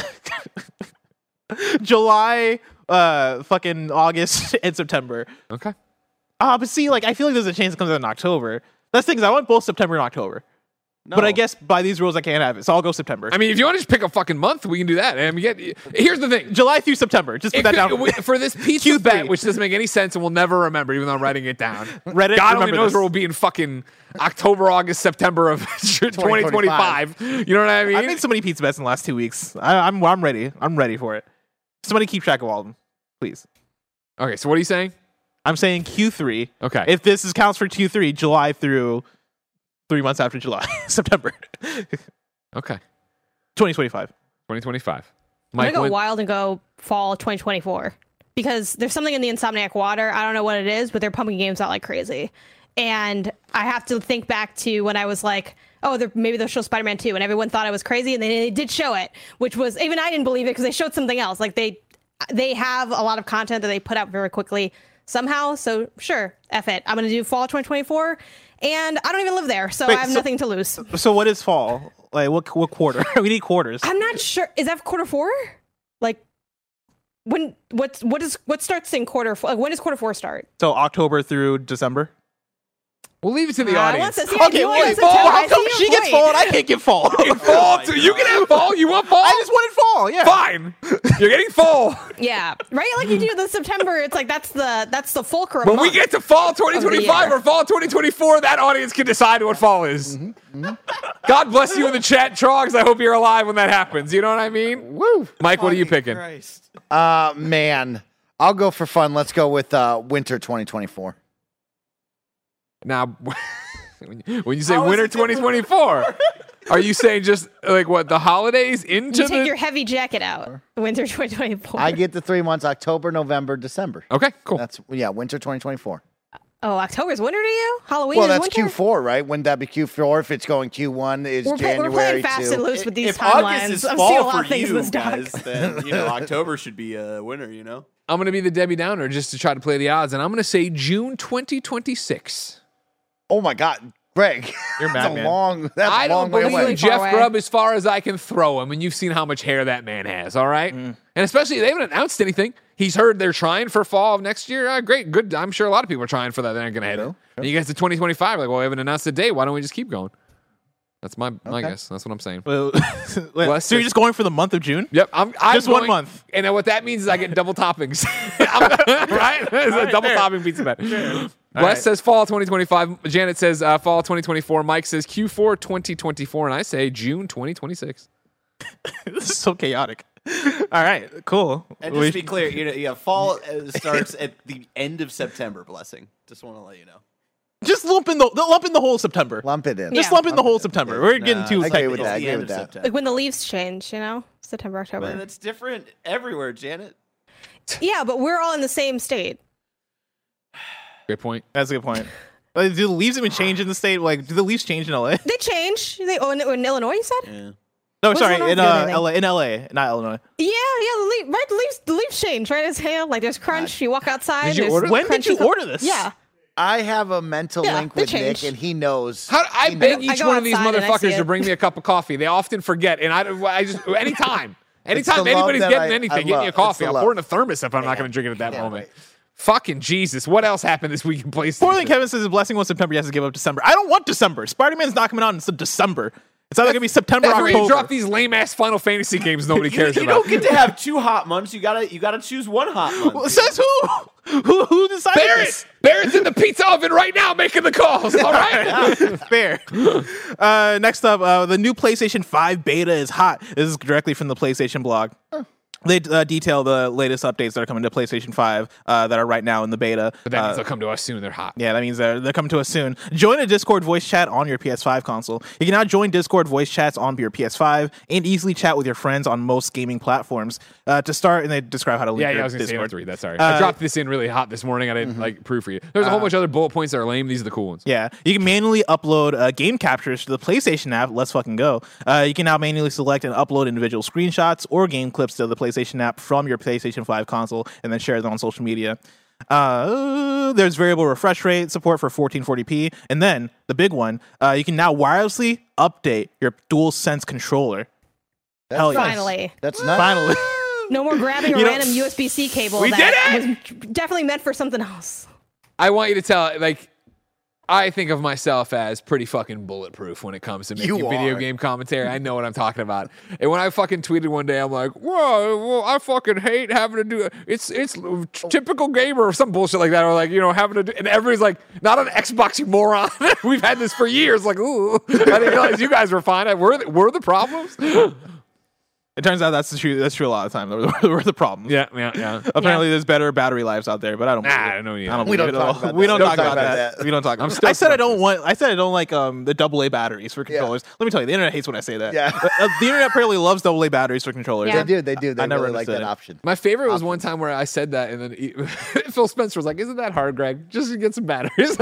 July, fucking August and September. Okay. But see, like I feel like there's a chance it comes out in October. That's the thing, 'cause I want both September and October. No. But I guess by these rules I can't have it. So I'll go September. I mean, if you want to just pick a fucking month, we can do that. I mean, here's the thing. July through September. Just put that down. For this pizza Q3. bet, which doesn't make any sense and we'll never remember, even though I'm writing it down. Reddit, God only remember knows this. where we'll be in fucking October, August, September of 2025. You know what I mean? I've made so many pizza bets in the last 2 weeks. I'm ready. I'm ready for it. Somebody keep track of all of them, please. Okay, so what are you saying? I'm saying Q3. Okay. If this counts for Q3, July through 3 months after July, September, Okay. 2025. 2025. I'm gonna go when- wild and go fall 2024 because there's something in the Insomniac water. I don't know what it is, but they're pumping games out like crazy. And I have to think back to when I was like, oh, maybe they'll show Spider-Man 2, and everyone thought I was crazy, and they did show it, which was, even I didn't believe it because they showed something else. Like they have a lot of content that they put out very quickly somehow. So sure, F it. I'm gonna do fall 2024, and I don't even live there, so Wait, I have so- nothing to lose. So what is fall? Like what quarter? We need quarters. I'm not sure. Is that quarter four? Like what starts in quarter four? Like, when does quarter four start? So October through December. We'll leave it to the I want audience. to see. Okay, you want wait. September. Fall. I How come see she your gets point. fall and I can't get fall? Fall too. You can have fall. You want fall? I just wanted fall. Yeah. Fine. You're getting fall. Yeah, right. Like you do the September. It's like that's the fulcrum. When we month. get to fall 2025 year. or fall 2024, that audience can decide what fall is. God bless you in the chat, Trogs. I hope you're alive when that happens. You know what I mean? Woo. Mike, what are you picking? Christ. Man, I'll go for fun. Let's go with winter 2024. Now, when you say How is winter it different? 2024, are you saying just like what, the holidays into you take the... your heavy jacket out. Winter 2024. I get the 3 months: October, November, December. Okay, cool. That's winter 2024. Oh, October's winter to you? Halloween Well, is that's winter? Q4, right? Wouldn't that be Q4 if it's going Q1 is We're January playing fast to... and loose with these If timelines. August is I'm fall seeing a lot for of things in you this doc. guys, then October should be winter. I'm going to be the Debbie Downer just to try to play the odds, and I'm going to say June 2026. Oh my God, Greg, You're that's mad, a man. long. That's I a long don't way believe away. in Really Jeff far away. Grubb as far as I can throw him, and you've seen how much hair that man has, all right? And especially, they haven't announced anything. He's heard they're trying for fall of next year. Great, good. I'm sure a lot of people are trying for that. They aren't going to hit it. And you get to 2025, like, well, we haven't announced a date. Why don't we just keep going? That's my guess. That's what I'm saying. So you're just going for the month of June? Yep, I'm just going, 1 month. And then what that means is I get double toppings, right? It's a double topping pizza bet. Wes says fall 2025. Janet says fall 2024. Mike says Q4 2024, and I say June 2026. This is so chaotic. All right, cool. And just to be clear, fall starts at the end of September. Blessing. Just want to let you know. Just lump in the whole September. Lump it in. Just lump in the whole September. We're getting too I agree with technical. that. I the agree end with of that. September. Like when the leaves change, September, October. But that's different everywhere, Janet. Yeah, but we're all in the same state. Great point. That's a good point. Do the leaves even change in the state? Like, do the leaves change in LA? They change. In Illinois, you said? Yeah. No, What's sorry, going in on with LA, not Illinois. Yeah, the leaves change, right? As hell. Like there's crunch. You walk outside. Did you there's order- When did you crunchy- order this? Yeah. I have a mental Yeah, link they with Nick, change. and he knows. I beg each go one of these outside and I see motherfuckers to it. bring me a cup of coffee. They often forget, and I just anytime the anybody's love that getting I anything, get me love. a It's coffee. the I'll love. pour in a thermos if I'm not going to drink it at that Yeah, moment. right. Fucking Jesus! What else happened this week in PlayStation? More than Kevin says, his blessing was September. He has to give up December. I don't want December. Spider-Man's not coming out until December. It's either gonna be September, That's where you October. drop these lame ass Final Fantasy games nobody cares You about. don't get to have 2 hot months. You gotta choose 1 hot month. Well, says who? Who decided this? Barrett's in the pizza oven right now making the calls. All right. Fair. Next up, the new PlayStation 5 beta is hot. This is directly from the PlayStation blog. They detail the latest updates that are coming to PlayStation 5 that are right now in the beta. But that means they'll come to us soon. They're hot. Yeah, that means they're coming to us soon. Join a Discord voice chat on your PS5 console. You can now join Discord voice chats on your PS5 and easily chat with your friends on most gaming platforms. To start, and they describe how to link Yeah, your I was going to say Discord. number 3. That's sorry. I dropped this in really hot this morning. I didn't proofread it. There's a whole bunch of other bullet points that are lame. These are the cool ones. Yeah, you can manually upload game captures to the PlayStation app. Let's fucking go. You can now manually select and upload individual screenshots or game clips to the PlayStation app from your PlayStation 5 console and then share them on social media. There's variable refresh rate support for 1440p. And then, the big one, you can now wirelessly update your DualSense controller. Hell yes. Finally. That's not. Finally. No more grabbing a You know- random USB-C cable We that did was definitely meant for something else. I want you to tell, I think of myself as pretty fucking bulletproof when it comes to making You video are. game commentary. I know what I'm talking about. And when I fucking tweeted one day, I'm like, whoa, well, I fucking hate having to do it. It's typical gamer or some bullshit like that. Or having to do, and everybody's like, not on Xbox, you moron. We've had this for years. Like, ooh, I didn't realize you guys were fine. We're the problems. It turns out that's true. That's true a lot of the time. We're the problems. Yeah. Apparently, there's better battery lives out there, but I don't. believe it. I don't know either. I don't We believe don't it at talk all. about We that. don't talk about that. We don't talk. I'm stoked I said I about don't want. I said I don't like the AA batteries for controllers. Let me tell you, the internet hates when I say that. Yeah. The internet apparently loves AA batteries for controllers. Yeah. They do. They I never really like that understood it. option. My favorite was one time where I said that, and then Phil Spencer was like, "Isn't that hard, Greg? Just to get some batteries.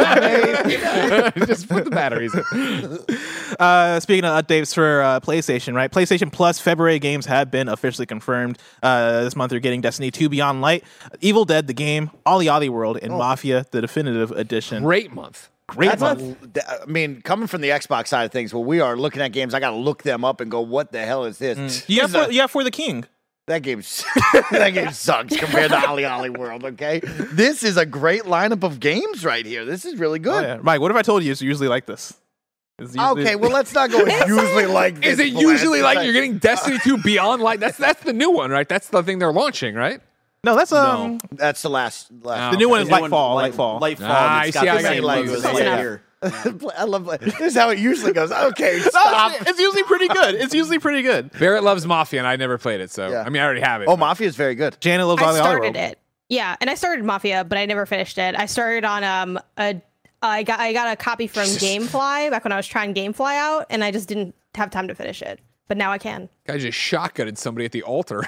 Just put the batteries in." Speaking of updates for PlayStation, right? PlayStation Plus February games have been officially confirmed. This month you're getting Destiny 2 Beyond Light, Evil Dead the game, Ollie World, and Mafia the Definitive Edition. Great month. Great That's month. I mean, coming from the Xbox side of things, well, we are looking at games. I got to look them up and go, what the hell is this? You have For the King. That game sucks compared to Ollie World, okay? This is a great lineup of games right here. This is really good. Oh, yeah. Mike, what if I told you it's usually like this? It's usually- Okay, well, let's not go usually like this. Is it usually like you're getting Destiny 2 Beyond Light? That's the new one, right? That's the thing they're launching, right? No, that's That's the last. the new one is Lightfall. Lightfall. Lightfall. Ah, It's I see, got I the got same you. logos Close right enough. here. I love this is how it usually goes. Okay, No, stop. it's usually pretty good. It's usually pretty good. Barrett loves Mafia, and I never played it, so Yeah. I mean, I already have it. Oh, but- Mafia is very good. Janet loves I Ollie started World. it. Yeah, and I started Mafia, but I never finished it. I started on I got a copy from GameFly back when I was trying GameFly out, and I just didn't have time to finish it. But now I can. Guy just shotgunned somebody at the altar.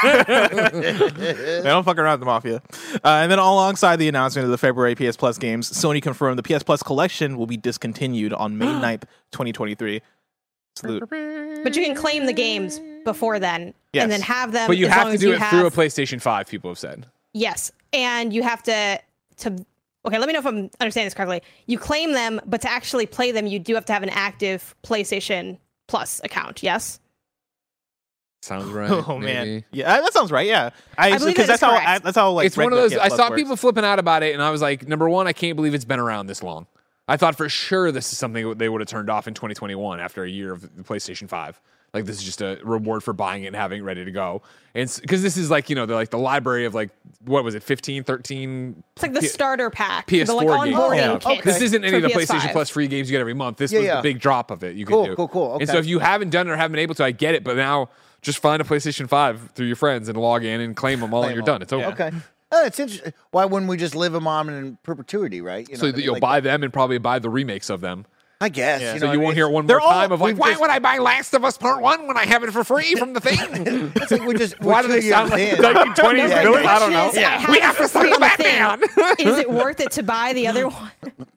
They don't fuck around with the Mafia. And then alongside the announcement of the February PS Plus games, Sony confirmed the PS Plus collection will be discontinued on May 9th, 2023. Salute. But you can claim the games before then, Yes. and then have them. But you as have long to as do you it have, through a PlayStation 5, people have said. Yes, and you have to. Okay, let me know if I'm understanding this correctly. You claim them, but to actually play them, you do have to have an active PlayStation Plus account. Yes. Sounds right. Oh man, maybe. yeah, that sounds right. Yeah, believe because that is that's how correct. that's how like It's one of regular those. PS I Plus saw works. people flipping out about it, and I was like, number one, I can't believe it's been around this long. I thought for sure this is something they would have turned off in 2021 after a year of the PlayStation 5. Like, this is just a reward for buying it and having it ready to go. And because this is like, they're like the library of like, what was it, 15, 13? It's like the starter pack. PS4 the like onboarding games. kit. This isn't any of the for PlayStation PS5. Plus free games you get every month. This was the big drop of it you could do. Cool. Okay. And so if you haven't done it or haven't been able to, I get it. But now just find a PlayStation 5 through your friends and log in and claim them all and you're done. It's over. Okay. It's interesting. Why wouldn't we just live them on in perpetuity, right? You know So what I that mean? you'll Like, buy them and probably buy the remakes of them. I guess. Yeah. You So know you what I won't mean? hear it one They're more all- time of like, we've why just- would I buy Last of Us Part 1 when I have it for free from the thing? It's like Why do they sound like 1920s Never villains? I don't question know. is, I have We it have for to free suck on the thing. Batman. Is it worth it to buy the other one?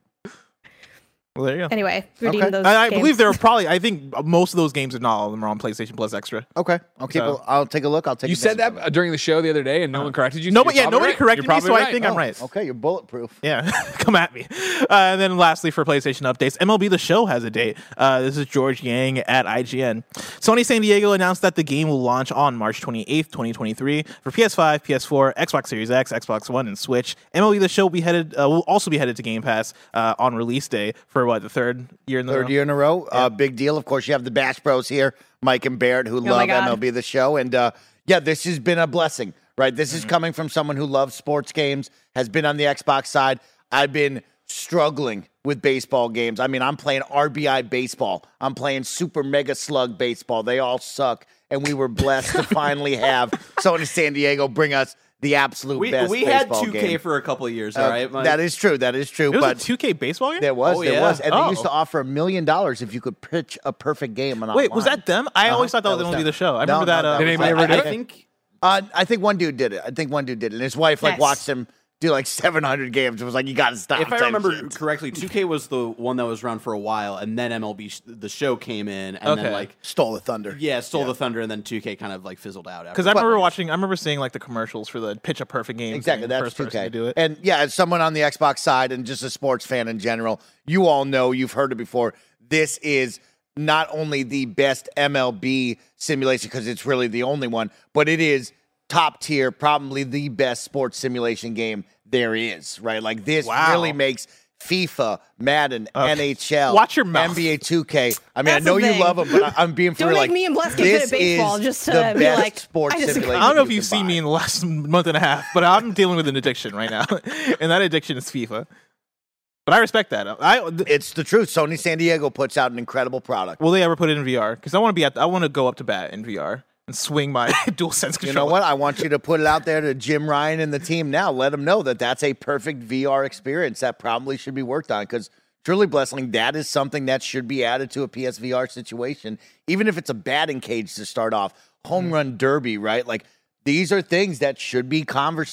Well, there you go. Anyway, redeem those I games. believe there are probably. I think most of those games, if not all of them, are on PlayStation Plus Extra. Okay. I'll take a look. I'll take. You said advantage of that during the show the other day and no one corrected you? No, so but you're yeah, probably nobody right. corrected You're me, so probably I think I'm it. right. Okay, you're bulletproof. Yeah, come at me. And then lastly, for PlayStation updates, MLB The Show has a date. This is George Yang at IGN. Sony San Diego announced that the game will launch on March 28th, 2023 for PS5, PS4, Xbox Series X, Xbox One, and Switch. MLB The Show will also be headed to Game Pass on release day for the third year in a row. Third year in a row. Big deal. Of course, you have the Bash Bros here, Mike and Barrett, who love my God. MLB The Show. And this has been a blessing, right? This is coming from someone who loves sports games, has been on the Xbox side. I've been struggling with baseball games. I mean, I'm playing RBI baseball. I'm playing Super Mega Slug baseball. They all suck. And we were blessed to finally have Sony San Diego bring us the absolute best We had baseball 2K game. for a couple of years, all right? Mike? That is true. That is true. It was But a 2K baseball game? there was. Oh, There yeah. was. And they used Oh. to offer $1 million if you could pitch a perfect game. On Wait, was online. that them? I always thought that was That was MLB them. The Show. I No, remember that. no, that Did was anybody them. ever do I it? think I think one dude did it. And his wife Nice. watched him do like 700 games. It was like, you got to stop. if I type remember shit. correctly, 2K was the one that was around for a while, and then MLB The Show came in, and Okay. then like Stole the thunder. stole the thunder, and then 2K kind of like fizzled out. Because I remember seeing like the commercials for the Pitch a Perfect game. Exactly, that's first person 2K. to do it. And yeah, as someone on the Xbox side and just a sports fan in general, you all know, you've heard it before. This is not only the best MLB simulation because it's really the only one, but it is top tier, probably the best sports simulation game there is, right? Like this Wow. really makes FIFA, Madden, NHL, Watch your mouth. NBA 2K. I mean, That's I know the you thing. love them, but I'm being for Don't real. make Like, me and Bless get good this at baseball is just to the be best like, sports I disagree. simulation. I don't know if you you've can seen me buy. in the last month and a half, but I'm dealing with an addiction right now, and that addiction is FIFA. But I respect that. It's the truth. Sony San Diego puts out an incredible product. Will they ever put it in VR? Because I want to go up to bat in VR and swing my DualSense controller. You know what? I want you to put it out there to Jim Ryan and the team now. Let them know that that's a perfect VR experience that probably should be worked on because truly, Blessing, that is something that should be added to a PSVR situation, even if it's a batting cage to start off, home run derby, right? Like these are things that should be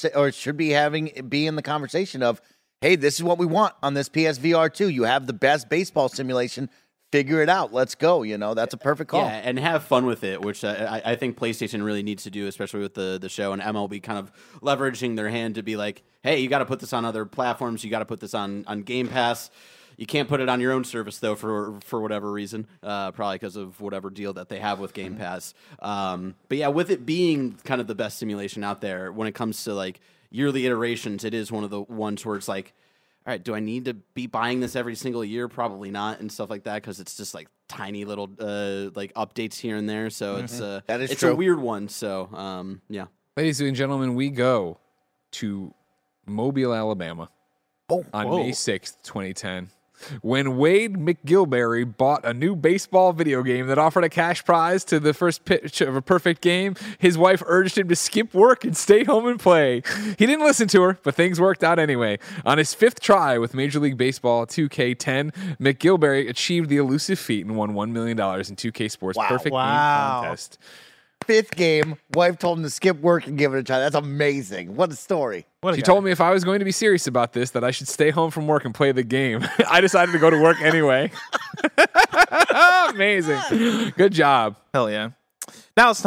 be in the conversation of, hey, this is what we want on this PSVR 2. You have the best baseball simulation. Figure it out. Let's go. You know, that's a perfect call. Yeah, and have fun with it, which I think PlayStation really needs to do, especially with the show and MLB kind of leveraging their hand to be like, hey, you got to put this on other platforms. You got to put this on Game Pass. You can't put it on your own service, though, for whatever reason, probably because of whatever deal that they have with Game Pass. But yeah, with it being kind of the best simulation out there, when it comes to like yearly iterations, it is one of the ones where it's like, all right, do I need to be buying this every single year? Probably not, and stuff like that, because it's just like tiny little like updates here and there. So That is it's true. a weird one. So yeah. Ladies and gentlemen, we go to Mobile, Alabama on May 6th, 2010. When Wade McGilberry bought a new baseball video game that offered a cash prize to the first pitch of a perfect game, his wife urged him to skip work and stay home and play. He didn't listen to her, but things worked out anyway. On his fifth try with Major League Baseball 2K10, McGilberry achieved the elusive feat and won $1 million in 2K Sports Perfect Game Contest. Fifth game, wife told him to skip work and give it a try. That's amazing. What a story. She told me if I was going to be serious about this, that I should stay home from work and play the game. I decided to go to work anyway. Amazing. Good job. Hell yeah. Now it's time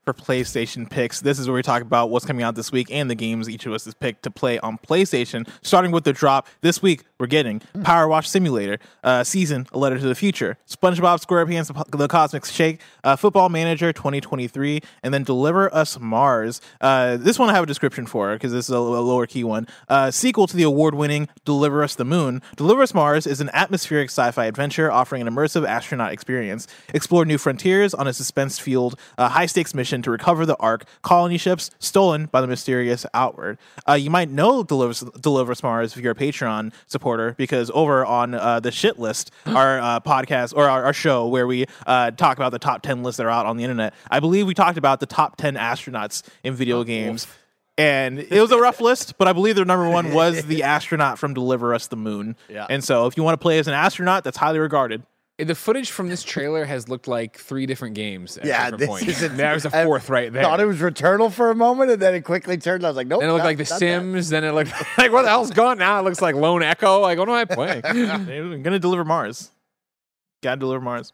for PlayStation Picks. This is where we talk about what's coming out this week and the games each of us has picked to play on PlayStation. Starting with the drop, this week we're getting Power Wash Simulator, Season, A Letter to the Future, SpongeBob SquarePants, The Cosmic Shake, Football Manager 2023, and then Deliver Us Mars. This one I have a description for because this is a lower key one. Sequel to the award-winning Deliver Us the Moon, Deliver Us Mars is an atmospheric sci-fi adventure offering an immersive astronaut experience. Explore new frontiers on a suspense-fueled, high-stakes mission to recover the Ark colony ships stolen by the mysterious Outward. You might know Deliver Us Mars if you're a Patreon supporter, because over on the Shit List, our podcast or our show where we talk about the top 10 lists that are out on the internet, I believe we talked about the top 10 astronauts in video games. And it was a rough list, but I believe their number one was the astronaut from Deliver Us the Moon. Yeah. And so if you want to play as an astronaut, that's highly regarded. The footage from this trailer has looked like 3 different games at different points. There was a I 4th right there. Thought it was Returnal for a moment, and then it quickly turned. I was like, nope. Then it looked like The Sims. Then it looked like, what the hell's gone now? It looks like Lone Echo. Like, what am I playing? They're gonna deliver Mars. Gotta deliver Mars.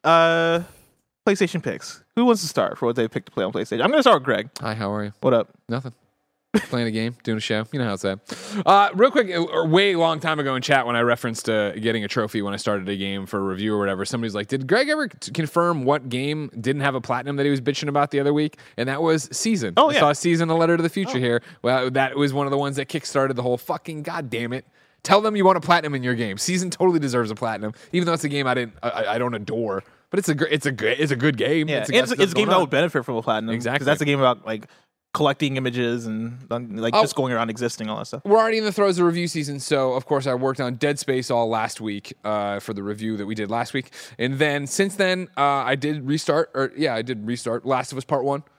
PlayStation Picks. Who wants to start for what they picked to play on PlayStation? I'm gonna start with Greg. Hi, how are you? What up? Nothing. Playing a game, doing a show. You know how it's at. Real quick, a way long time ago in chat when I referenced getting a trophy when I started a game for a review or whatever, somebody's like, did Greg ever confirm what game didn't have a platinum that he was bitching about the other week? And that was Season. Oh, I yeah. saw Season, A Letter to the Future here. Well, that was one of the ones that kickstarted the whole fucking goddamn it. Tell them you want a platinum in your game. Season totally deserves a platinum, even though it's a game I don't adore. But it's a good game. Yeah, it's a game that would benefit from a platinum. Exactly. Because that's a game about like collecting images and like just going around existing, all that stuff. We're already in the throes of review season, so of course I worked on Dead Space all last week for the review that we did last week, and then since then I did restart. Last of Us Part 1.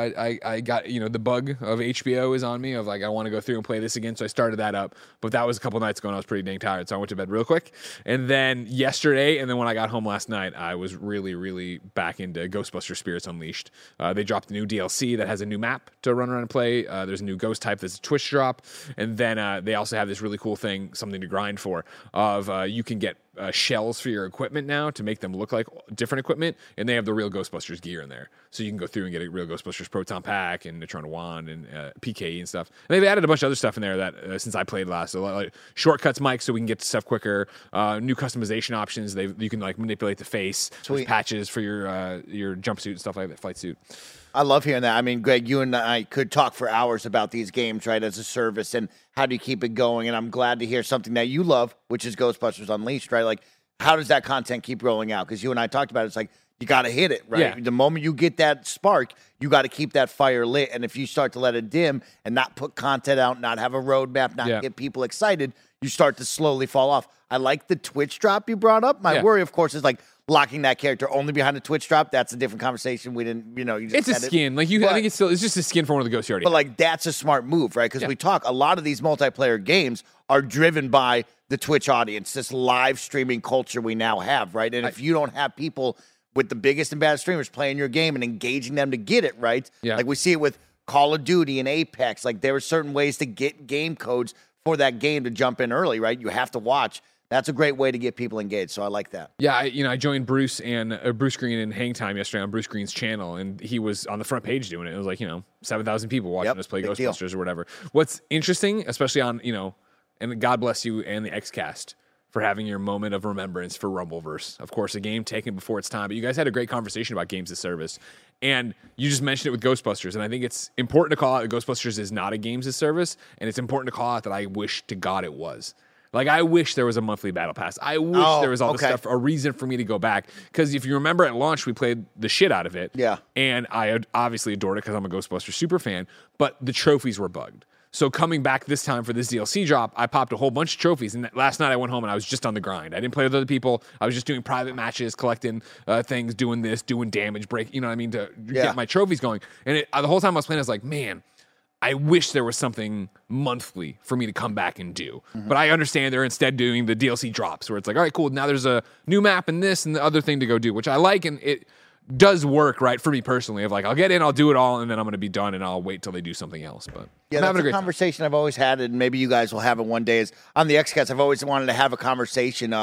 I got, the bug of HBO is on me of like, I want to go through and play this again. So I started that up, but that was a couple nights ago and I was pretty dang tired. So I went to bed real quick. And then yesterday, and then when I got home last night, I was really, really back into Ghostbusters Spirits Unleashed. They dropped a new DLC that has a new map to run around and play. There's a new ghost type that's a Twitch drop. And then they also have this really cool thing, something to grind for, of you can get shells for your equipment now to make them look like different equipment, and they have the real Ghostbusters gear in there, so you can go through and get a real Ghostbusters proton pack and Neutron Wand and PKE and stuff. And they've added a bunch of other stuff in there that since I played last, so like shortcuts mic so we can get to stuff quicker, new customization options. You can like manipulate the face, there's patches for your jumpsuit and stuff like that, flight suit. I love hearing that. I mean, Greg, you and I could talk for hours about these games, right, as a service and how do you keep it going. And I'm glad to hear something that you love, which is Ghostbusters Unleashed, right? Like, how does that content keep rolling out? Because you and I talked about it. It's like, you got to hit it, right? Yeah. The moment you get that spark, you got to keep that fire lit. And if you start to let it dim and not put content out, not have a roadmap, not get people excited, you start to slowly fall off. I like the Twitch drop you brought up. My worry, of course, is like, locking that character only behind a Twitch drop, that's a different conversation. We didn't, you just it's a skin. I think it's just a skin for one of the ghosts you already. But like that's a smart move, right? Because we talk a lot of these multiplayer games are driven by the Twitch audience, this live streaming culture we now have, right? And if you don't have people with the biggest and baddest streamers playing your game and engaging them to get it right, like we see it with Call of Duty and Apex, like there are certain ways to get game codes for that game to jump in early, right? You have to watch. That's a great way to get people engaged, so I like that. Yeah, I joined Bruce Green and Hang Time yesterday on Bruce Green's channel, and he was on the front page doing it. It was like 7,000 people watching us play Ghostbusters or whatever. What's interesting, especially on and God bless you and the XCast for having your moment of remembrance for Rumbleverse. Of course, a game taken before its time, but you guys had a great conversation about games as service, and you just mentioned it with Ghostbusters, and I think it's important to call out that Ghostbusters is not a games as service, and it's important to call out that I wish to God it was. Like, I wish there was a monthly battle pass. I wish there was all this stuff, a reason for me to go back. Because if you remember at launch, we played the shit out of it. Yeah. And I obviously adored it because I'm a Ghostbusters super fan. But the trophies were bugged. So coming back this time for this DLC drop, I popped a whole bunch of trophies. And last night I went home and I was just on the grind. I didn't play with other people. I was just doing private matches, collecting things, doing this, doing damage, break, to get my trophies going. And the whole time I was playing, I was like, man, I wish there was something monthly for me to come back and do. Mm-hmm. But I understand they're instead doing the DLC drops where it's like, all right, cool. Now there's a new map and this and the other thing to go do, which I like. And it does work, right, for me personally, of like, I'll get in, I'll do it all, and then I'm going to be done, and I'll wait till they do something else. But yeah, that's a conversation I've always had, and maybe you guys will have it one day, is on the XCast, I've always wanted to have a conversation of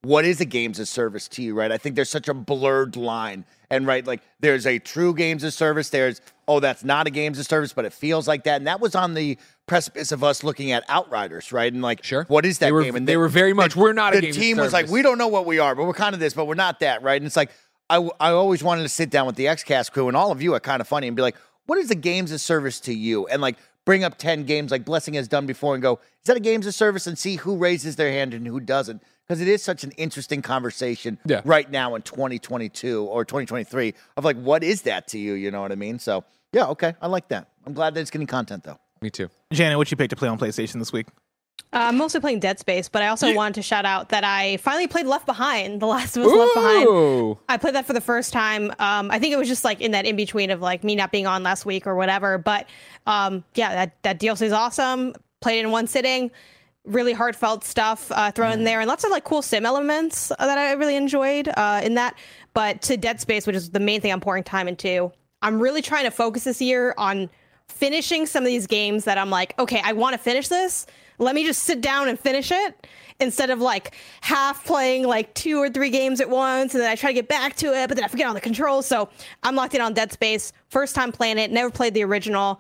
what is a games of service to you, right? I think there's such a blurred line. And right, like there's a true games of service. There's, that's not a games of service, but it feels like that. And that was on the precipice of us looking at Outriders, right? And like, sure, what is that game? And they were very much, we're not a games of service. The team was like, we don't know what we are, but we're kind of this, but we're not that, right? And it's like, I always wanted to sit down with the XCast crew and all of you are kind of funny and be like, what is a games of service to you? And like, bring up 10 games like Blessing has done before and go, is that a games of service? And see who raises their hand and who doesn't. Because it is such an interesting conversation right now in 2022 or 2023 of like, what is that to you? You know what I mean? So, yeah, okay. I like that. I'm glad that it's getting content, though. Me too. Janet, what you picked to play on PlayStation this week? I'm mostly playing Dead Space, but I also wanted to shout out that I finally played Left Behind, The Last of Us Left Behind. I played that for the first time. I think it was just like in that in-between of like me not being on last week or whatever. But yeah, that DLC is awesome. Played it in one sitting. Really heartfelt stuff thrown in there, and lots of like cool sim elements that I really enjoyed in that. But to Dead Space, which is the main thing I'm pouring time into, I'm really trying to focus this year on finishing some of these games that I'm like, okay, I want to finish this. Let me just sit down and finish it instead of like half playing like 2 or 3 games at once, and then I try to get back to it, but then I forget all the controls. So I'm locked in on Dead Space. First time playing it. Never played the original.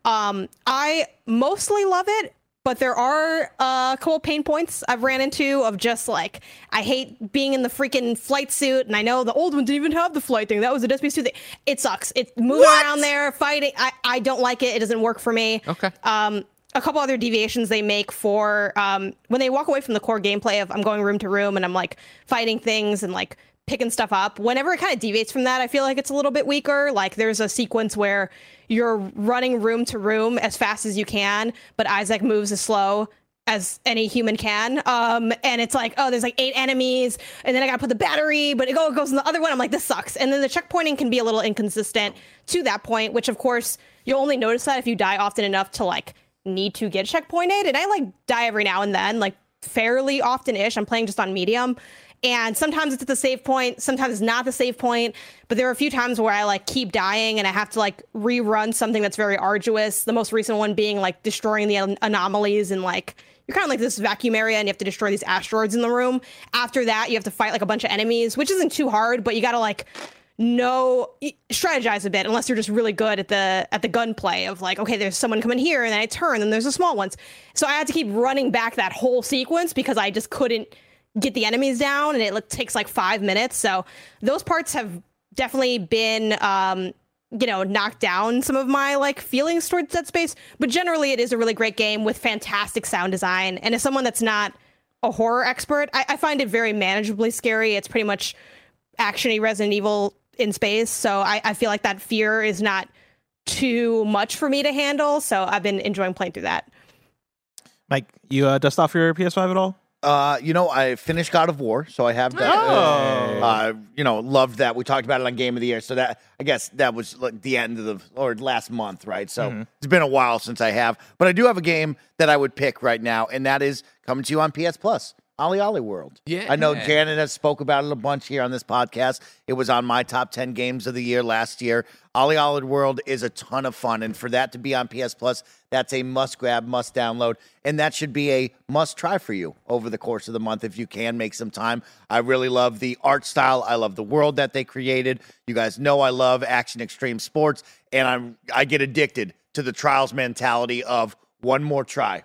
I mostly love it. But there are a couple pain points I've ran into of just like, I hate being in the freaking flight suit. And I know the old one didn't even have the flight thing. That was a Dead Space 2 thing. It sucks. It's moving around there, fighting. I don't like it. It doesn't work for me. Okay. A couple other deviations they make for when they walk away from the core gameplay of I'm going room to room and I'm like fighting things and like picking stuff up. Whenever it kind of deviates from that, I feel like it's a little bit weaker. Like there's a sequence where you're running room to room as fast as you can, but Isaac moves as slow as any human can. And it's like, there's like 8 enemies, and then I gotta put the battery, but it goes in the other one. I'm like, this sucks. And then the checkpointing can be a little inconsistent to that point, which of course you'll only notice that if you die often enough to like need to get checkpointed. And I like die every now and then, like fairly often-ish. I'm playing just on medium. And sometimes it's at the save point, sometimes it's not the save point. But there are a few times where I like keep dying and I have to like rerun something that's very arduous. The most recent one being like destroying the anomalies and like you're kind of like this vacuum area and you have to destroy these asteroids in the room. After that, you have to fight like a bunch of enemies, which isn't too hard, but you got to like strategize a bit unless you're just really good at the gunplay of like, okay, there's someone coming here and then I turn and there's the small ones. So I had to keep running back that whole sequence because I just couldn't get the enemies down, and it takes like 5 minutes. So those parts have definitely been, knocked down some of my like feelings towards Dead Space. But generally, it is a really great game with fantastic sound design. And as someone that's not a horror expert, I find it very manageably scary. It's pretty much action-y Resident Evil in space. So I feel like that fear is not too much for me to handle. So I've been enjoying playing through that. Mike, you dust off your PS5 at all? I finished God of War, so I have that. Loved that. We talked about it on Game of the Year, so that I guess that was like the end of last month, right? So It's been a while since I have, but I do have a game that I would pick right now, and that is coming to you on PS Plus. OlliOlli World. Yeah. I know Janet has spoke about it a bunch here on this podcast. It was on my top 10 games of the year last year. OlliOlli World is a ton of fun, and for that to be on PS Plus, that's a must grab, must download, and that should be a must try for you over the course of the month if you can make some time. I really love the art style. I love the world that they created. You guys know I love action extreme sports, and I get addicted to the trials mentality of one more try.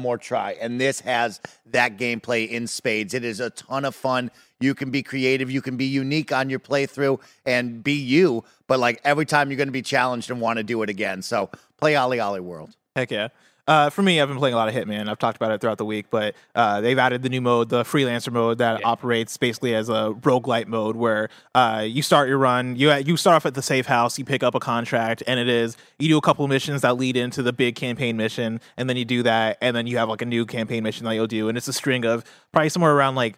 And this has that gameplay in spades. It is a ton of fun. You can be creative. You can be unique on your playthrough and be you. But like every time you're going to be challenged and want to do it again. So play OlliOlli World. Heck yeah. For me, I've been playing a lot of Hitman. I've talked about it throughout the week, but they've added the new mode, the freelancer mode that operates basically as a roguelite mode where you start your run, you start off at the safe house, you pick up a contract, and you do a couple of missions that lead into the big campaign mission, and then you do that, and then you have like a new campaign mission that you'll do, and it's a string of probably somewhere around like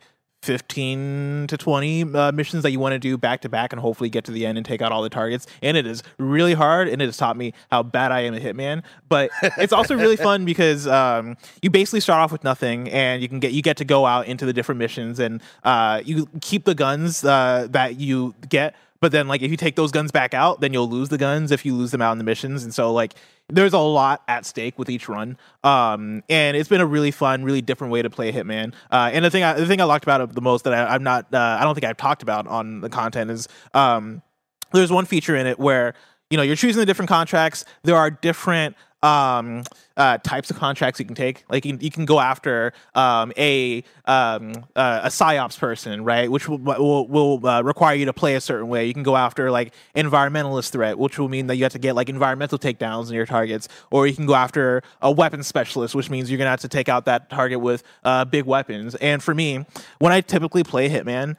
15 to 20 missions that you want to do back to back and hopefully get to the end and take out all the targets. And it is really hard, and it has taught me how bad I am at Hitman. But it's also really fun because you basically start off with nothing, and you get to go out into the different missions, and you keep the guns that you get, But then like if you take those guns back out, then you'll lose the guns if you lose them out in the missions. And so like there's a lot at stake with each run. And it's been a really fun, really different way to play Hitman. And the thing I liked about it the most that I don't think I've talked about on the content is there's one feature in it where, you know, you're choosing the different contracts. There are different types of contracts you can take. Like you can go after a psyops person, right, which will require you to play a certain way. You can go after like environmentalist threat, which will mean that you have to get like environmental takedowns in your targets, or you can go after a weapons specialist, which means you're gonna have to take out that target with big weapons. And for me, when I typically play Hitman,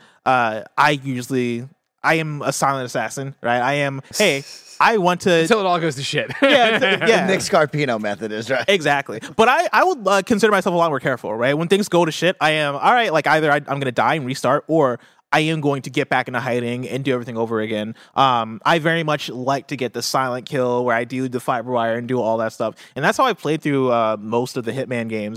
I am a silent assassin, right? I want to until it all goes to shit. Yeah. The Nick Scarpino method is right. Exactly. But I would consider myself a lot more careful, right? When things go to shit, I am, all right, like either I'm going to die and restart, or I am going to get back into hiding and do everything over again. I very much like to get the silent kill where I do the fiber wire and do all that stuff. And that's how I played through most of the Hitman games.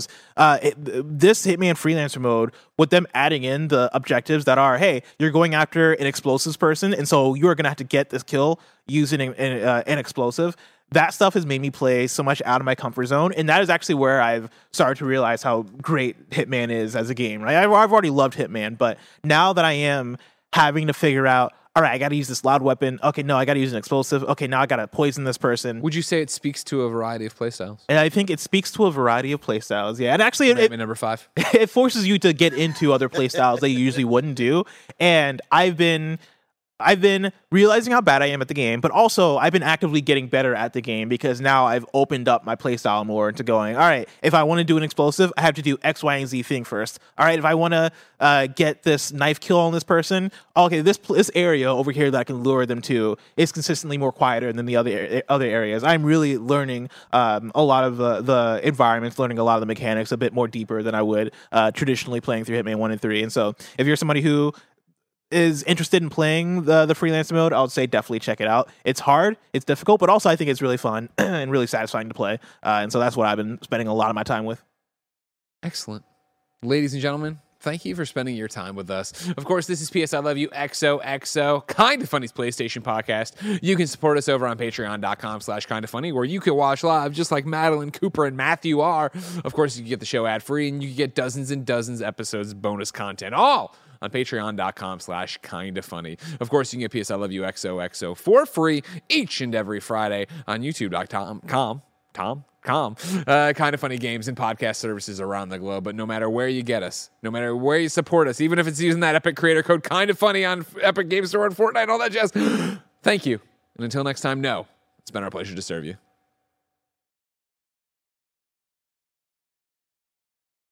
This Hitman Freelancer mode, with them adding in the objectives that are, hey, you're going after an explosives person, and so you're going to have to get this kill using an explosive. That stuff has made me play so much out of my comfort zone, and that is actually where I've started to realize how great Hitman is as a game. Right? I've already loved Hitman, but now that I am having to figure out, all right, I got to use this loud weapon. Okay, no, I got to use an explosive. Okay, now I got to poison this person. Would you say it speaks to a variety of playstyles? And I think it speaks to a variety of playstyles. Yeah, and actually, number 5. It forces you to get into other playstyles that you usually wouldn't do. And I've been realizing how bad I am at the game, but also I've been actively getting better at the game because now I've opened up my playstyle more into going, all right, if I want to do an explosive, I have to do X, Y, and Z thing first. All right, if I want to get this knife kill on this person, okay, this area over here that I can lure them to is consistently more quieter than the other areas. I'm really learning a lot of the environments, learning a lot of the mechanics a bit more deeper than I would traditionally playing through Hitman 1 and 3. And so if you're somebody who is interested in playing the freelancer mode, I would say definitely check it out. It's hard, it's difficult, but also I think it's really fun and really satisfying to play. And so that's what I've been spending a lot of my time with. Excellent. Ladies and gentlemen, thank you for spending your time with us. Of course, this is PS I Love You XOXO, Kinda Funny's PlayStation podcast. You can support us over on patreon.com/kindafunny, where you can watch live just like Madeline, Cooper, and Matthew are. Of course, you can get the show ad-free, and you can get dozens and dozens of episodes of bonus content, all on patreon.com/kindafunny. Of course, you can get PS I Love You XOXO for free each and every Friday on youtube.com. Kinda Funny games and podcast services around the globe. But no matter where you get us, no matter where you support us, even if it's using that Epic creator code Kinda Funny on Epic Game Store and Fortnite and all that jazz, thank you. And until next time, it's been our pleasure to serve you.